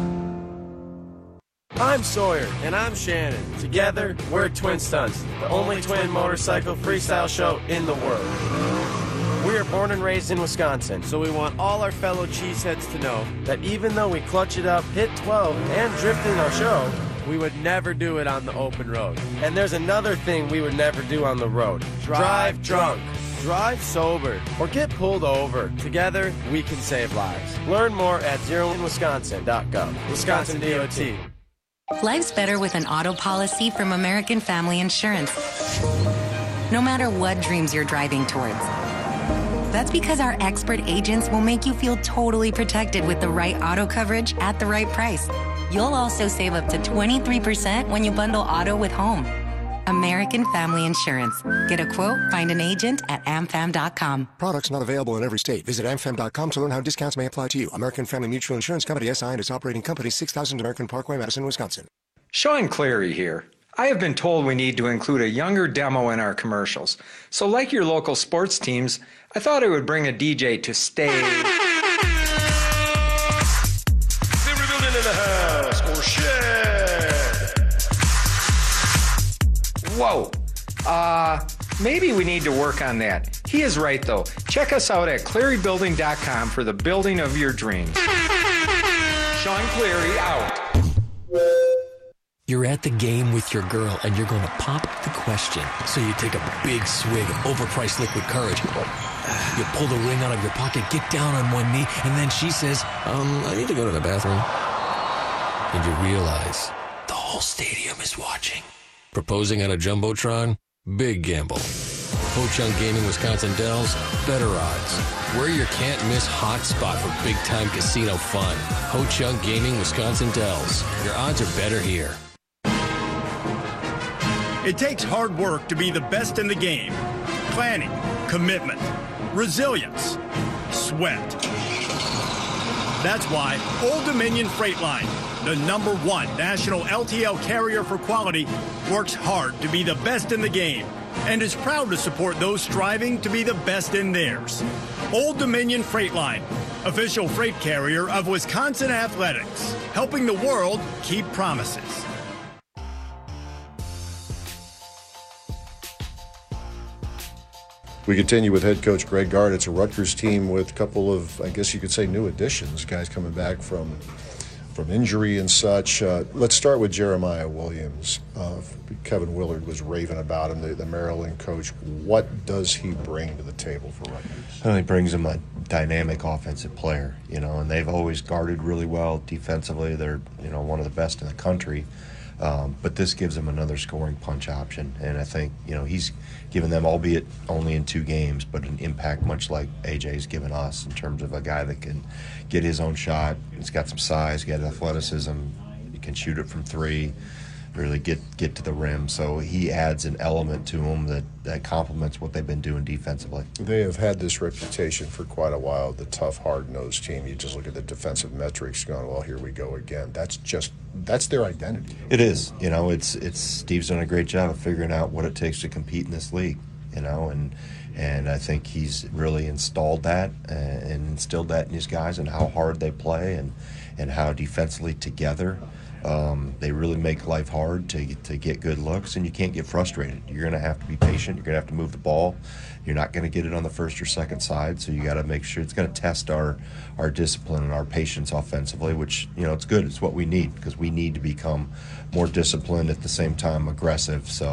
I'm Sawyer. And I'm Shannon. Together, we're Twin Stunts, the only twin motorcycle freestyle show in the world. We are born and raised in Wisconsin, so we want all our fellow cheeseheads to know that even though we clutch it up, hit twelve, and drift in our show, we would never do it on the open road. And there's another thing we would never do on the road. Drive drunk. Drive sober. Or get pulled over. Together, we can save lives. Learn more at zero in wisconsin dot gov. Wisconsin D O T. Life's better with an auto policy from American Family Insurance. No matter what dreams you're driving towards. That's because our expert agents will make you feel totally protected with the right auto coverage at the right price. You'll also save up to twenty-three percent when you bundle auto with home. American Family Insurance. Get a quote, find an agent at a m fam dot com. Products not available in every state. Visit a m fam dot com to learn how discounts may apply to you. American Family Mutual Insurance Company, S I and its operating company, six thousand American Parkway, Madison, Wisconsin. Sean Clary here. I have been told we need to include a younger demo in our commercials. So like your local sports teams, I thought I would bring a D J to stay. They're rebuilding in the house for shed. Whoa. Uh, maybe we need to work on that. He is right, though. Check us out at clary building dot com for the building of your dreams. Sean Clary out. You're at the game with your girl and you're going to pop the question. So you take a big swig of overpriced liquid courage. You pull the ring out of your pocket, get down on one knee, and then she says, um, I need to go to the bathroom. And you realize the whole stadium is watching. Proposing on a Jumbotron? Big gamble. Ho Chunk Gaming Wisconsin Dells? Better odds. We're your can't-miss hot spot for big-time casino fun. Ho Chunk Gaming Wisconsin Dells. Your odds are better here. It takes hard work to be the best in the game. Planning, commitment, resilience, sweat. That's why Old Dominion Freight Line, the number one national L T L carrier for quality, works hard to be the best in the game and is proud to support those striving to be the best in theirs. Old Dominion Freight Line, official freight carrier of Wisconsin Athletics, helping the world keep promises. We continue with head coach Greg Gard. It's a Rutgers team with a couple of, I guess you could say, new additions, guys coming back from from injury and such. Uh, let's start with Jeremiah Williams. Uh, Kevin Willard was raving about him, the, the Maryland coach. What does he bring to the table for Rutgers? Well, he brings them a dynamic offensive player, you know, and they've always guarded really well defensively. They're, you know, one of the best in the country. Um, but this gives them another scoring punch option. And I think, you know, he's given them, albeit only in two games, but an impact much like A J's given us in terms of a guy that can get his own shot. He's got some size, got athleticism, he can shoot it from three, really get get to the rim. So he adds an element to them that, that complements what they've been doing defensively. They have had this reputation for quite a while, the tough, hard-nosed team. You just look at the defensive metrics going, well, here we go again. That's just, that's their identity. It is. You know, it's, it's Steve's done a great job of figuring out what it takes to compete in this league, you know, and and I think he's really installed that and instilled that in his guys and how hard they play and, and how defensively together Um, they really make life hard to to get good looks, and you can't get frustrated. You're going to have to be patient. You're going to have to move the ball. You're not going to get it on the first or second side, so you got to make sure it's going to test our our discipline and our patience offensively, which, you know, it's good. It's what we need because we need to become more disciplined at the same time aggressive. So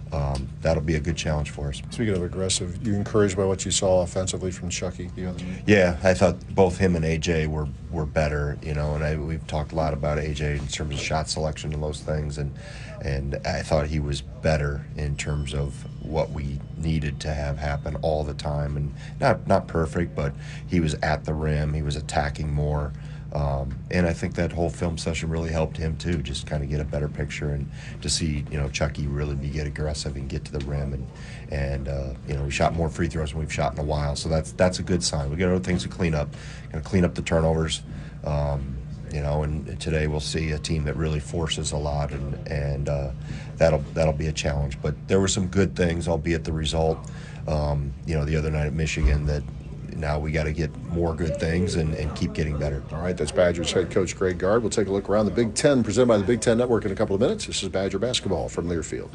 um, that'll be a good challenge for us. Speaking of aggressive, you encouraged by what you saw offensively from Chucky the other night? Yeah, I thought both him and A J were, were better, you know, and I, we've talked a lot about A J in terms of shot selection and those things, and and I thought he was better in terms of what we needed to have happen all the time, and not not perfect, but he was at the rim, he was attacking more. Um, and I think that whole film session really helped him too, just kind of get a better picture and to see, you know, Chucky really be get aggressive and get to the rim, and and uh, you know, we shot more free throws than we've shot in a while, so that's that's a good sign. We got other things to clean up, going to clean up the turnovers, um, you know, and today we'll see a team that really forces a lot, and and uh, that'll that'll be a challenge. But there were some good things, albeit the result, um, you know, the other night at Michigan that. Now we got to get more good things and, and keep getting better. All right, that's Badgers head coach Greg Gard. We'll take a look around the Big Ten, presented by the Big Ten Network in a couple of minutes. This is Badger basketball from Learfield.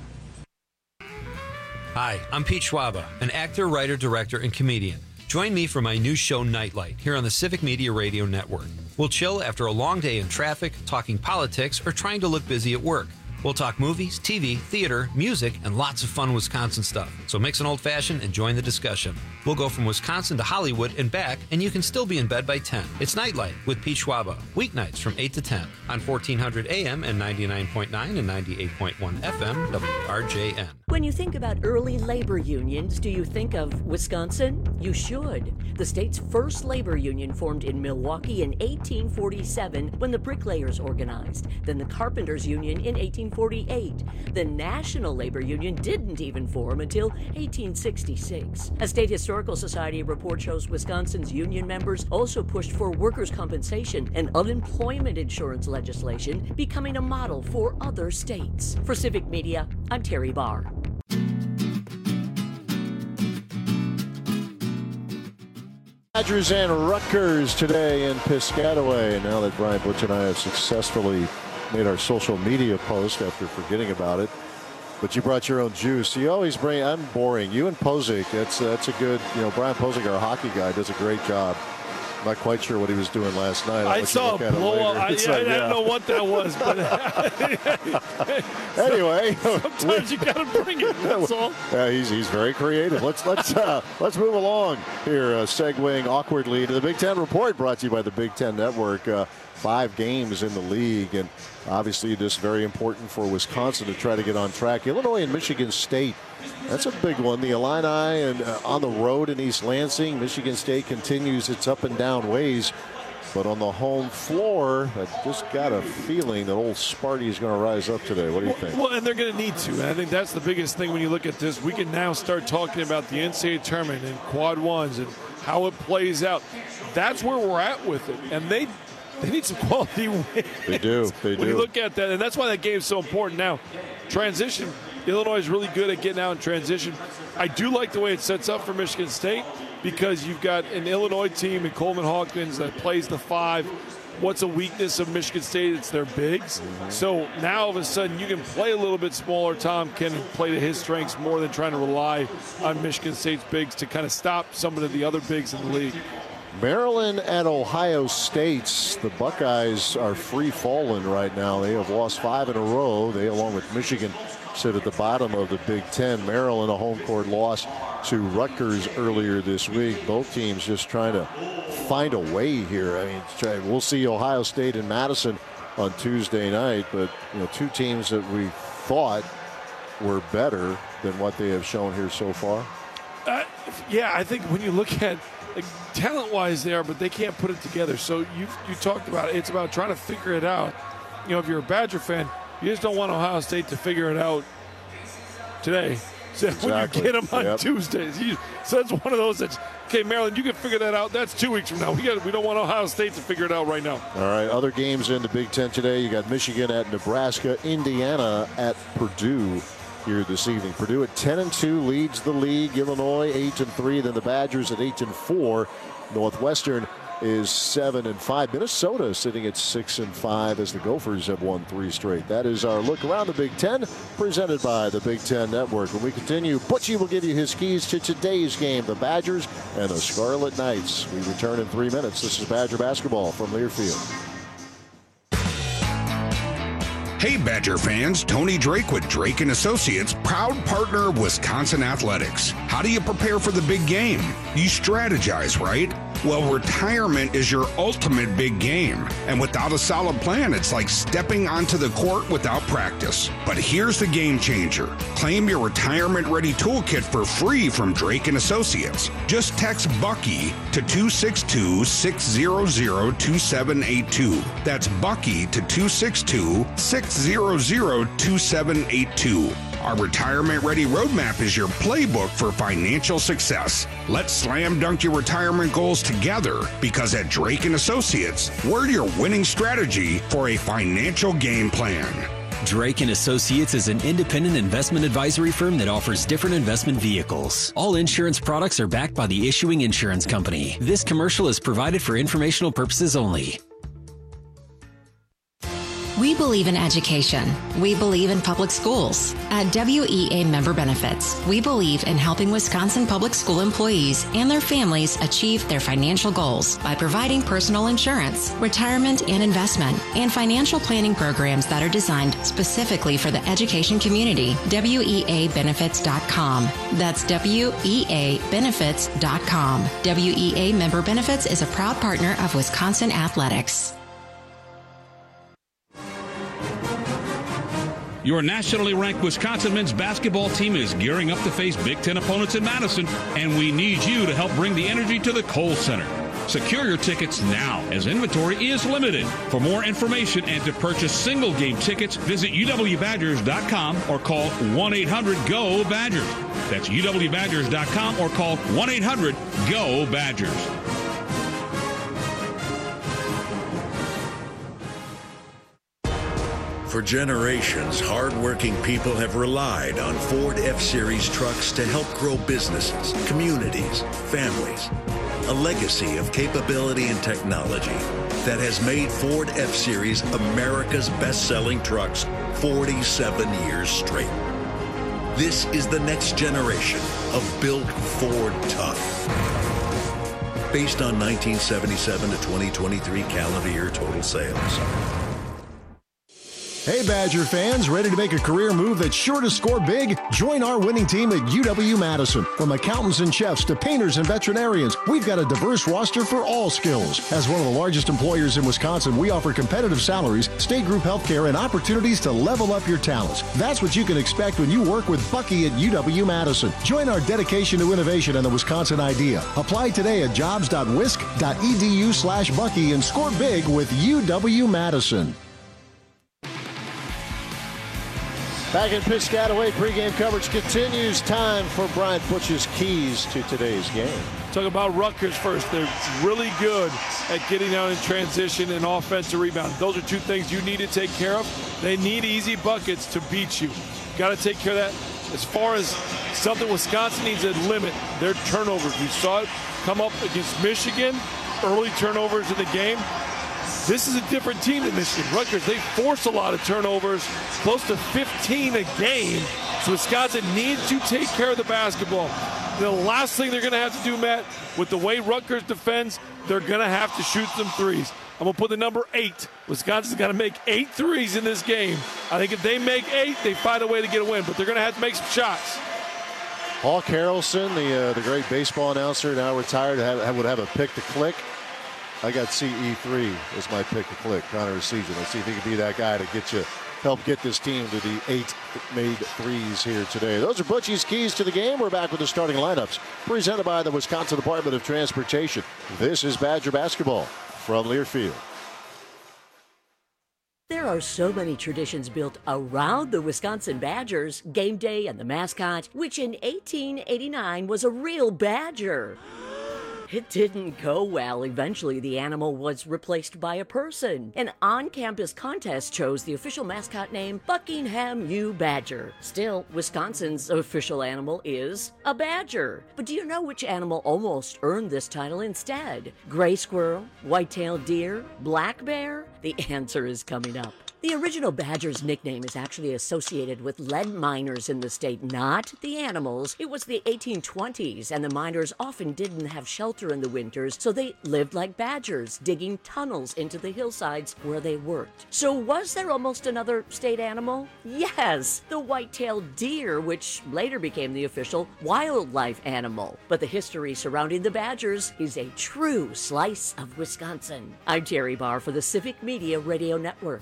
Hi, I'm Pete Schwaba, an actor, writer, director, and comedian. Join me for my new show, Nightlight, here on the Civic Media Radio Network. We'll chill after a long day in traffic, talking politics, or trying to look busy at work. We'll talk movies, T V, theater, music, and lots of fun Wisconsin stuff. So mix an old-fashioned and join the discussion. We'll go from Wisconsin to Hollywood and back, and you can still be in bed by ten. It's Nightlight with Pete Schwaba, weeknights from eight to ten on fourteen hundred A M and ninety-nine point nine and ninety-eight point one F M W R J N. When you think about early labor unions, do you think of Wisconsin? You should. The state's first labor union formed in Milwaukee in eighteen forty-seven when the bricklayers organized. Then the carpenters union in eighteen forty-eight. The National Labor Union didn't even form until eighteen sixty-six. A State Historical Society report shows Wisconsin's union members also pushed for workers' compensation and unemployment insurance legislation, becoming a model for other states. For Civic Media, I'm Terry Barr. Badgers and Rutgers today in Piscataway. Now that Brian Butch and I have successfully made our social media post after forgetting about it, but you brought your own juice. You always bring. I'm boring. You and Pozick. That's that's a good. You know, Brian Pozick, our hockey guy, does a great job. I'm not quite sure what he was doing last night. I saw a blow up. I, yeah, like, I didn't yeah. know what that was, but anyway, sometimes you got to bring it. That's all. Yeah, he's he's very creative. Let's let's uh, let's move along here. Uh, segueing awkwardly to the Big Ten Report, brought to you by the Big Ten Network. Uh, five games in the league, and obviously this is very important for Wisconsin to try to get on track. Illinois and Michigan State. That's a big one. The Illini and uh, on the road in East Lansing. Michigan State continues its up and down ways, but on the home floor, I just got a feeling that old Sparty is going to rise up today. What do you think? Well, and they're going to need to. And I think that's the biggest thing when you look at this. We can now start talking about the N C double A tournament and quad ones and how it plays out. That's where we're at with it, and they they need some quality wins. They do. They do. When you look at that, and that's why that game is so important now. Transition. Illinois is really good at getting out in transition. I do like the way it sets up for Michigan State because you've got an Illinois team in Coleman Hawkins that plays the five. What's a weakness of Michigan State? It's their bigs. Mm-hmm. So now all of a sudden you can play a little bit smaller. Tom can play to his strengths more than trying to rely on Michigan State's bigs to kind of stop some of the other bigs in the league. Maryland at Ohio State. The Buckeyes are free falling right now. They have lost five in a row. They, along with Michigan, sit at the bottom of the Big Ten. Maryland, a home court loss to Rutgers earlier this week. Both teams just trying to find a way here. I mean, try, we'll see Ohio State and Madison on Tuesday night, but you know, two teams that we thought were better than what they have shown here so far. Uh, yeah, I think when you look at like, talent-wise they are, but they can't put it together. So you you talked about it. It's about trying to figure it out. You know, if you're a Badger fan, you just don't want Ohio State to figure it out today. So exactly. When you get them on yep. Tuesdays. You, so that's one of those that's, okay, Maryland, you can figure that out. That's two weeks from now. We got we don't want Ohio State to figure it out right now. All right, other games in the Big Ten today. You got Michigan at Nebraska, Indiana at Purdue here this evening. Purdue at ten and two leads the league. Illinois eight and three. Then the Badgers at eight and four. Northwestern is seven and five. Minnesota sitting at six and five as the Gophers have won three straight. That is our look around the Big Ten, presented by the Big Ten Network. When we continue, Butchie will give you his keys to today's game, the Badgers and the Scarlet Knights. We return in three minutes. This is Badger basketball from Learfield. Hey Badger fans, Tony Drake with Drake and Associates, proud partner of Wisconsin Athletics. How do you prepare for the big game? You strategize, right? Well, retirement is your ultimate big game. And without a solid plan, it's like stepping onto the court without practice. But here's the game changer. Claim your retirement-ready toolkit for free from Drake and Associates. Just text Bucky to two six two, six zero zero, two seven eight two. That's Bucky to two six two, six zero zero, two seven eight two. Our Retirement Ready Roadmap is your playbook for financial success. Let's slam dunk your retirement goals together, because at Drake and Associates, we're your winning strategy for a financial game plan. Drake and Associates is an independent investment advisory firm that offers different investment vehicles. All insurance products are backed by the issuing insurance company. This commercial is provided for informational purposes only. We believe in education. We believe in public schools. At W E A Member Benefits, we believe in helping Wisconsin public school employees and their families achieve their financial goals by providing personal insurance, retirement and investment, and financial planning programs that are designed specifically for the education community. W E A benefits dot com. That's W E A benefits dot com. W E A Member Benefits is a proud partner of Wisconsin Athletics. Your nationally ranked Wisconsin men's basketball team is gearing up to face Big Ten opponents in Madison, and we need you to help bring the energy to the Kohl Center. Secure your tickets now, as inventory is limited. For more information and to purchase single game tickets, visit U W Badgers dot com or call one eight hundred G O Badgers. That's U W Badgers dot com or call one eight hundred G O Badgers. For generations, hard-working people have relied on Ford F-Series trucks to help grow businesses, communities, families. A legacy of capability and technology that has made Ford F-Series America's best-selling trucks forty-seven years straight. This is the next generation of Built Ford Tough. Based on nineteen seventy-seven to twenty twenty-three calendar year total sales. Hey Badger fans, ready to make a career move that's sure to score big? Join our winning team at U W-Madison. From accountants and chefs to painters and veterinarians, we've got a diverse roster for all skills. As one of the largest employers in Wisconsin, we offer competitive salaries, state group health care, and opportunities to level up your talents. That's what you can expect when you work with Bucky at U W-Madison. Join our dedication to innovation and the Wisconsin idea. Apply today at jobs dot wisc dot e d u slash Bucky and score big with U W-Madison. Back in Piscataway, pregame coverage continues. Time for Brian Butch's keys to today's game. Talk about Rutgers first. They're really good at getting out in transition and offensive rebound. Those are two things you need to take care of. They need easy buckets to beat you. Got to take care of that. As far as something Wisconsin needs to limit, their turnovers. We saw it come up against Michigan, early turnovers in the game. This is a different team than Michigan. Rutgers, they force a lot of turnovers, close to fifteen a game. So Wisconsin needs to take care of the basketball. The last thing they're going to have to do, Matt, with the way Rutgers defends, they're going to have to shoot some threes. I'm going to put the number eight. Wisconsin's got to make eight threes in this game. I think if they make eight, they find a way to get a win, but they're going to have to make some shots. Hawk Harrelson, the uh, the great baseball announcer, now retired, have, would have a pick to click. I got C E three as my pick to click, Connor Essegian. Let's see if he can be that guy to get you, help get this team to the eight made threes here today. Those are Butchie's keys to the game. We're back with the starting lineups, presented by the Wisconsin Department of Transportation. This is Badger basketball from Learfield. There are so many traditions built around the Wisconsin Badgers, game day and the mascot, which in eighteen eighty-nine was a real badger. It didn't go well. Eventually, the animal was replaced by a person. An on-campus contest chose the official mascot name Buckingham U. Badger. Still, Wisconsin's official animal is a badger. But do you know which animal almost earned this title instead? Gray squirrel, white-tailed deer, black bear? The answer is coming up. The original Badgers nickname is actually associated with lead miners in the state, not the animals. It was the eighteen twenties, and the miners often didn't have shelter in the winters, so they lived like badgers, digging tunnels into the hillsides where they worked. So was there almost another state animal? Yes, the white-tailed deer, which later became the official wildlife animal. But the history surrounding the Badgers is a true slice of Wisconsin. I'm Terry Barr for the Civic Media Radio Network.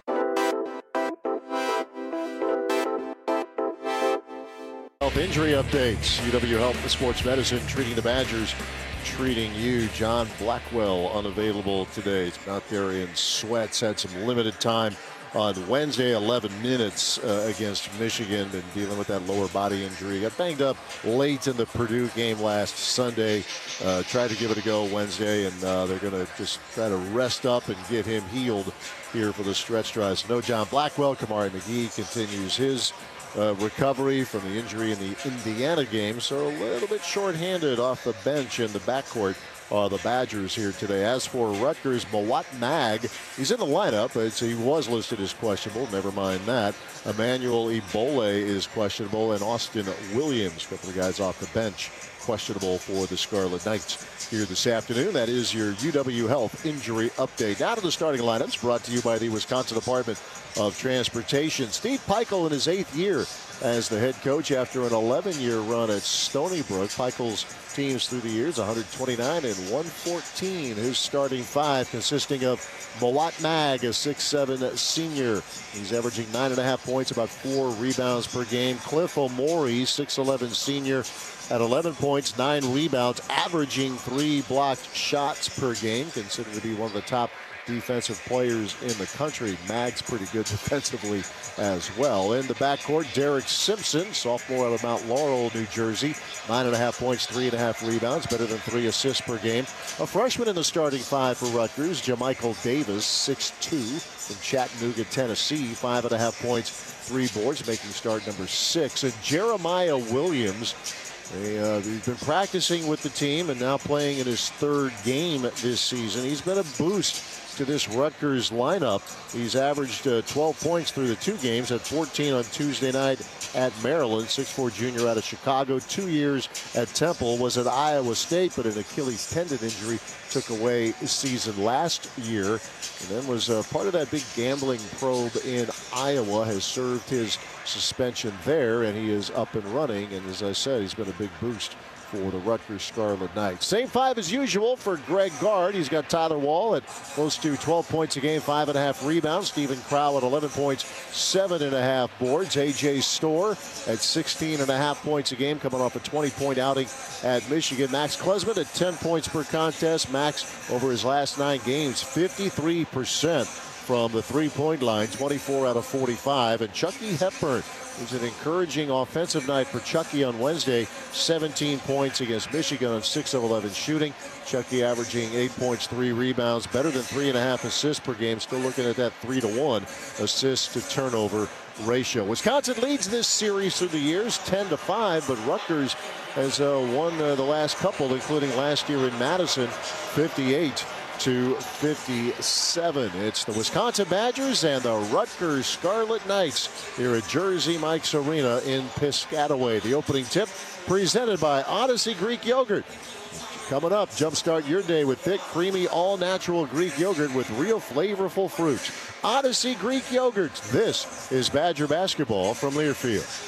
Health injury updates. U W Health Sports Medicine treating the Badgers, treating you. John Blackwell unavailable today. He's out there in sweats. Had some limited time on Wednesday, eleven minutes uh, against Michigan, and dealing with that lower body injury. Got banged up late in the Purdue game last Sunday. Uh, tried to give it a go Wednesday, and uh, they're going to just try to rest up and get him healed here for the stretch drive. So no John Blackwell. Kamari McGee continues his Uh, recovery from the injury in the Indiana game, so a little bit shorthanded off the bench in the backcourt. Uh, the Badgers here today. As for Rutgers, Mawot Mag, he's in the lineup, but he was listed as questionable. Never mind that. Emmanuel Ibole is questionable, and Austin Williams, a couple of guys off the bench, questionable for the Scarlet Knights here this afternoon. That is your U W Health injury update. Now to the starting lineups, brought to you by the Wisconsin Department of Transportation. Steve Pikiell in his eighth year as the head coach after an eleven-year run at Stony Brook. Pikiell's teams through the years, one twenty-nine and one fourteen. His starting five consisting of Mawot Mag, a six seven senior. He's averaging nine and a half points, about four rebounds per game. Cliff Omori, six eleven senior, at eleven points, nine rebounds, averaging three blocked shots per game, considered to be one of the top defensive players in the country. Mag's pretty good defensively as well. In the backcourt, Derek Simpson, sophomore out of Mount Laurel, New Jersey. Nine and a half points, three and a half rebounds, better than three assists per game. A freshman in the starting five for Rutgers, Jamichael Davis, six two, from Chattanooga, Tennessee. Five and a half points, three boards, making start number six. And Jeremiah Williams, They, uh, he's been practicing with the team and now playing in his third game this season. He's been a boost to this Rutgers lineup. He's averaged uh, twelve points through the two games, had fourteen on Tuesday night at Maryland. six four junior out of Chicago. Two years at Temple, was at Iowa State, but an Achilles tendon injury took away his season last year. And then was uh, part of that big gambling probe in Iowa, has served his suspension there, and he is up and running. And as I said, he's been a big boost for the Rutgers Scarlet Knights. Same five as usual for Greg Gard. He's got Tyler Wall at close to twelve points a game, five and a half rebounds. Stephen Crowell at eleven points, seven and a half boards. A J Storr at sixteen and a half points a game, coming off a twenty point outing at Michigan. Max Klesmit at ten points per contest. Max, over his last nine games, fifty-three percent from the three-point line, twenty-four out of forty-five. And Chucky Hepburn, it was an encouraging offensive night for Chucky on Wednesday. seventeen points against Michigan on six of eleven shooting. Chucky averaging eight points, three rebounds, better than three and a half assists per game. Still looking at that three to one assist to turnover ratio. Wisconsin leads this series through the years, ten to five, but Rutgers has uh, won uh, the last couple, including last year in Madison, fifty-eight to fifty-seven. It's the Wisconsin Badgers and the Rutgers Scarlet Knights here at Jersey Mike's Arena in Piscataway. The opening tip presented by Odyssey Greek Yogurt. Coming up, jumpstart your day with thick, creamy, all-natural Greek yogurt with real flavorful fruit. Odyssey Greek Yogurt. This is Badger basketball from Learfield.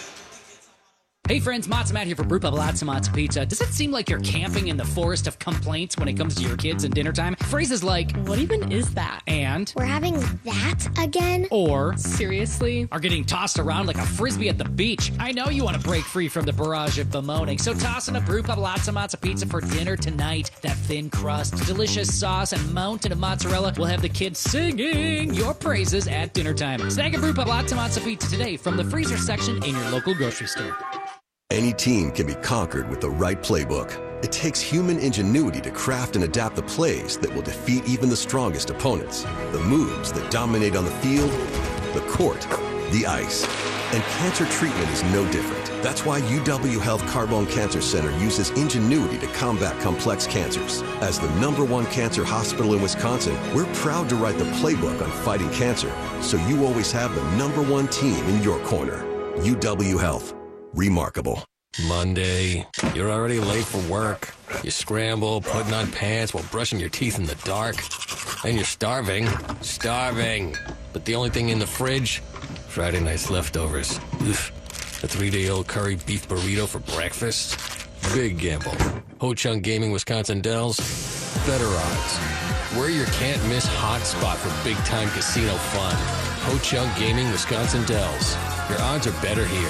Hey friends, Matzo Matt here for Brew Pub Lots of Matzo Pizza. Does it seem like you're camping in the forest of complaints when it comes to your kids and dinner time? Phrases like, what even is that? And, we're having that again? Or, seriously? Are getting tossed around like a frisbee at the beach. I know you want to break free from the barrage of bemoaning, so toss in a Brew Pub Lots of Matzo Pizza for dinner tonight. That thin crust, delicious sauce, and mountain of mozzarella will have the kids singing your praises at dinner time. Snag a Brew Pub Lots of Matzo Pizza today from the freezer section in your local grocery store. Any team can be conquered with the right playbook. It takes human ingenuity to craft and adapt the plays that will defeat even the strongest opponents. The moves that dominate on the field, the court, the ice. And cancer treatment is no different. That's why U W Health Carbone Cancer Center uses ingenuity to combat complex cancers. As the number one cancer hospital in Wisconsin, we're proud to write the playbook on fighting cancer, so you always have the number one team in your corner. U W Health. Remarkable. Monday, you're already late for work. You scramble, putting on pants while brushing your teeth in the dark. And you're starving. Starving. But the only thing in the fridge? Friday night's leftovers. Ugh. A three-day-old curry beef burrito for breakfast? Big gamble. Ho Chunk Gaming Wisconsin Dells? Better odds. We're your can't-miss hotspot for big-time casino fun. Ho Chunk Gaming Wisconsin Dells. Your odds are better here.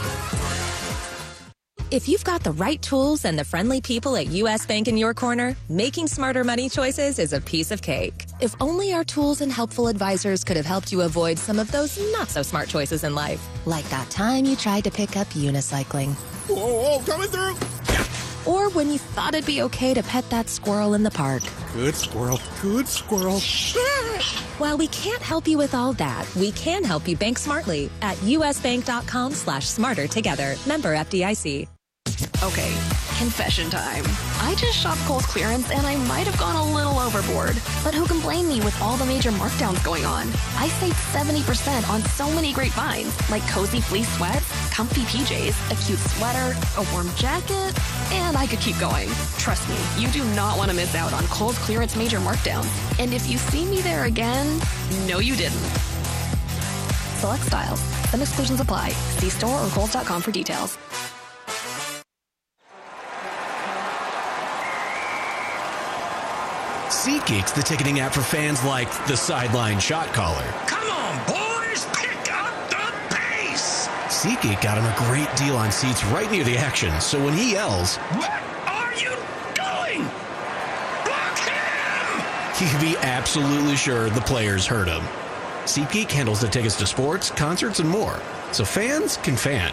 If you've got the right tools and the friendly people at U S Bank in your corner, making smarter money choices is a piece of cake. If only our tools and helpful advisors could have helped you avoid some of those not-so-smart choices in life. Like that time you tried to pick up unicycling. Whoa, whoa, coming through! Or when you thought it'd be okay to pet that squirrel in the park. Good squirrel, good squirrel. While we can't help you with all that, we can help you bank smartly at usbank.com slash smarter together. Member F D I C. Okay, confession time. I just shopped Kohl's clearance and I might have gone a little overboard. But who can blame me with all the major markdowns going on? I saved seventy percent on so many great finds, like cozy fleece sweats, comfy P Js, a cute sweater, a warm jacket, and I could keep going. Trust me, you do not want to miss out on Kohl's clearance major markdowns. And if you see me there again, no you didn't. Select styles. Some exclusions apply. See store or kohls dot com for details. SeatGeek's the ticketing app for fans like the sideline shot caller. Come on, boys, pick up the pace! SeatGeek got him a great deal on seats right near the action, so when he yells, "What are you doing? Block him!" he can be absolutely sure the players heard him. SeatGeek handles the tickets to sports, concerts, and more, so fans can fan.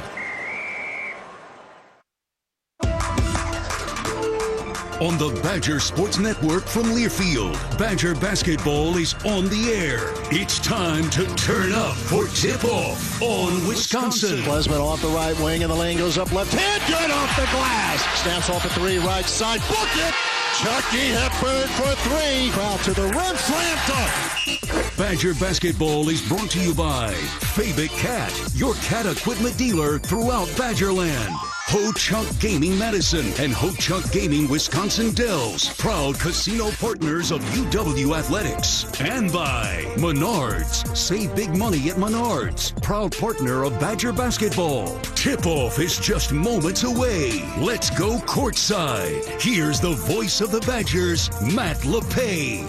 On the Badger Sports Network from Learfield, Badger basketball is on the air. It's time to turn up for tip-off on Wisconsin. Klesman off the right wing, and the lane goes up left hand. Good off the glass. Snaps off the three, right side. Book it. Chucky Hepburn for three. Crowd to the rim. Slam dunk. Badger basketball is brought to you by Fabic Cat, your cat equipment dealer throughout Badgerland. Ho Chunk Gaming Madison and Ho Chunk Gaming Wisconsin Dells, proud casino partners of U W Athletics. And by Menards. Save big money at Menards, proud partner of Badger basketball. Tip-off is just moments away. Let's go courtside. Here's the voice of the Badgers, Matt LePay.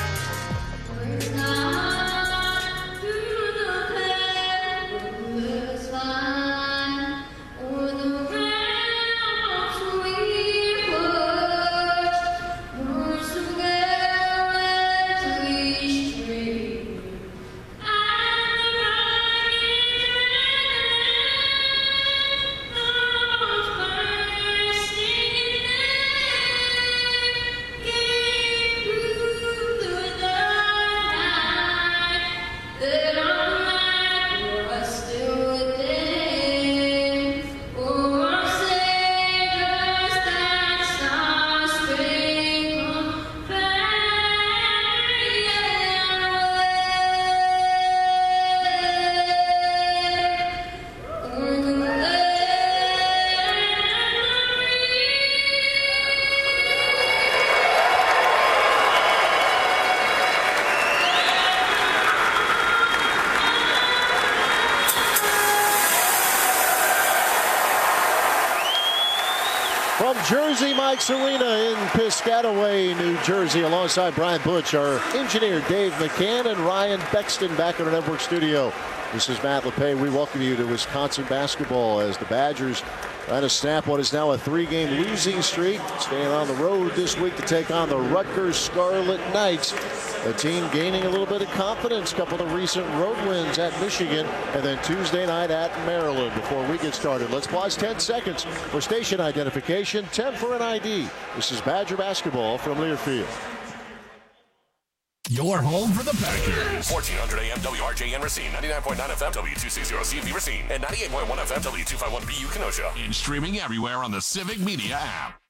From Jersey Mike's Arena in Piscataway, New Jersey, alongside Brian Butch, our engineer Dave McCann, and Ryan Bexton back in our network studio. This is Matt LePay. We welcome you to Wisconsin basketball as the Badgers trying to snap what is now a three-game losing streak, staying on the road this week to take on the Rutgers Scarlet Knights. The team gaining a little bit of confidence, a couple of recent road wins at Michigan, and then Tuesday night at Maryland. Before we get started, let's pause ten seconds for station identification, ten for an I D. This is Badger basketball from Learfield. your home for the Packers. fourteen hundred A M W R J N Racine, ninety-nine point nine F M W two sixty C V Racine, and ninety-eight point one F M W two fifty-one B U Kenosha. And streaming everywhere on the Civic Media app.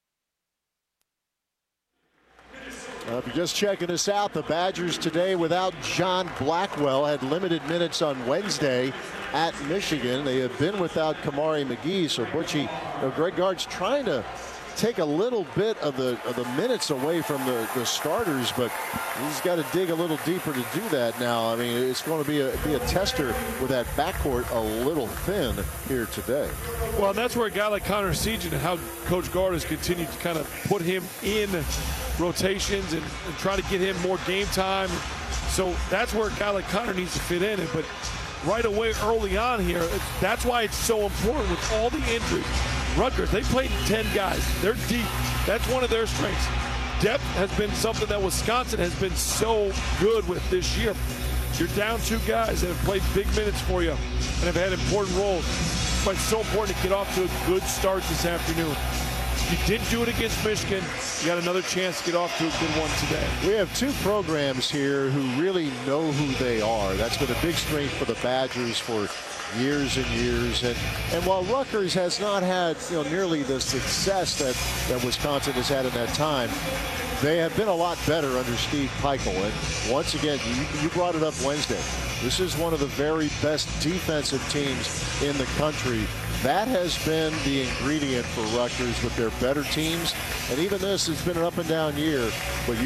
Uh, if you're just checking us out, the Badgers today without John Blackwell had limited minutes on Wednesday at Michigan. They have been without Kamari McGee, so Butchie, you know, Greg Gard's trying to take a little bit of the of the minutes away from the, the starters, but he's got to dig a little deeper to do that now. I mean, it's going to be a be a tester with that backcourt a little thin here today. Well, that's where a guy like Connor Seaton and how Coach Gard has continued to kind of put him in rotations and, and try to get him more game time. So that's where a guy like Connor needs to fit in. But right away, early on here, that's why it's so important with all the injuries. Rutgers, they played ten guys. They're deep. That's one of their strengths. Depth has been something that Wisconsin has been so good with this year. You're down two guys that have played big minutes for you and have had important roles. But it's so important to get off to a good start this afternoon. You didn't do it against Michigan. You got another chance to get off to a good one today. We have two programs here who really know who they are. That's been a big strength for the Badgers for years and years. And and while Rutgers has not had, you know, nearly the success that, that Wisconsin has had in that time, they have been a lot better under Steve Peichel. And once again, you, you brought it up Wednesday. This is one of the very best defensive teams in the country. That has been the ingredient for Rutgers with their better teams. And even this, it's been an up and down year, but you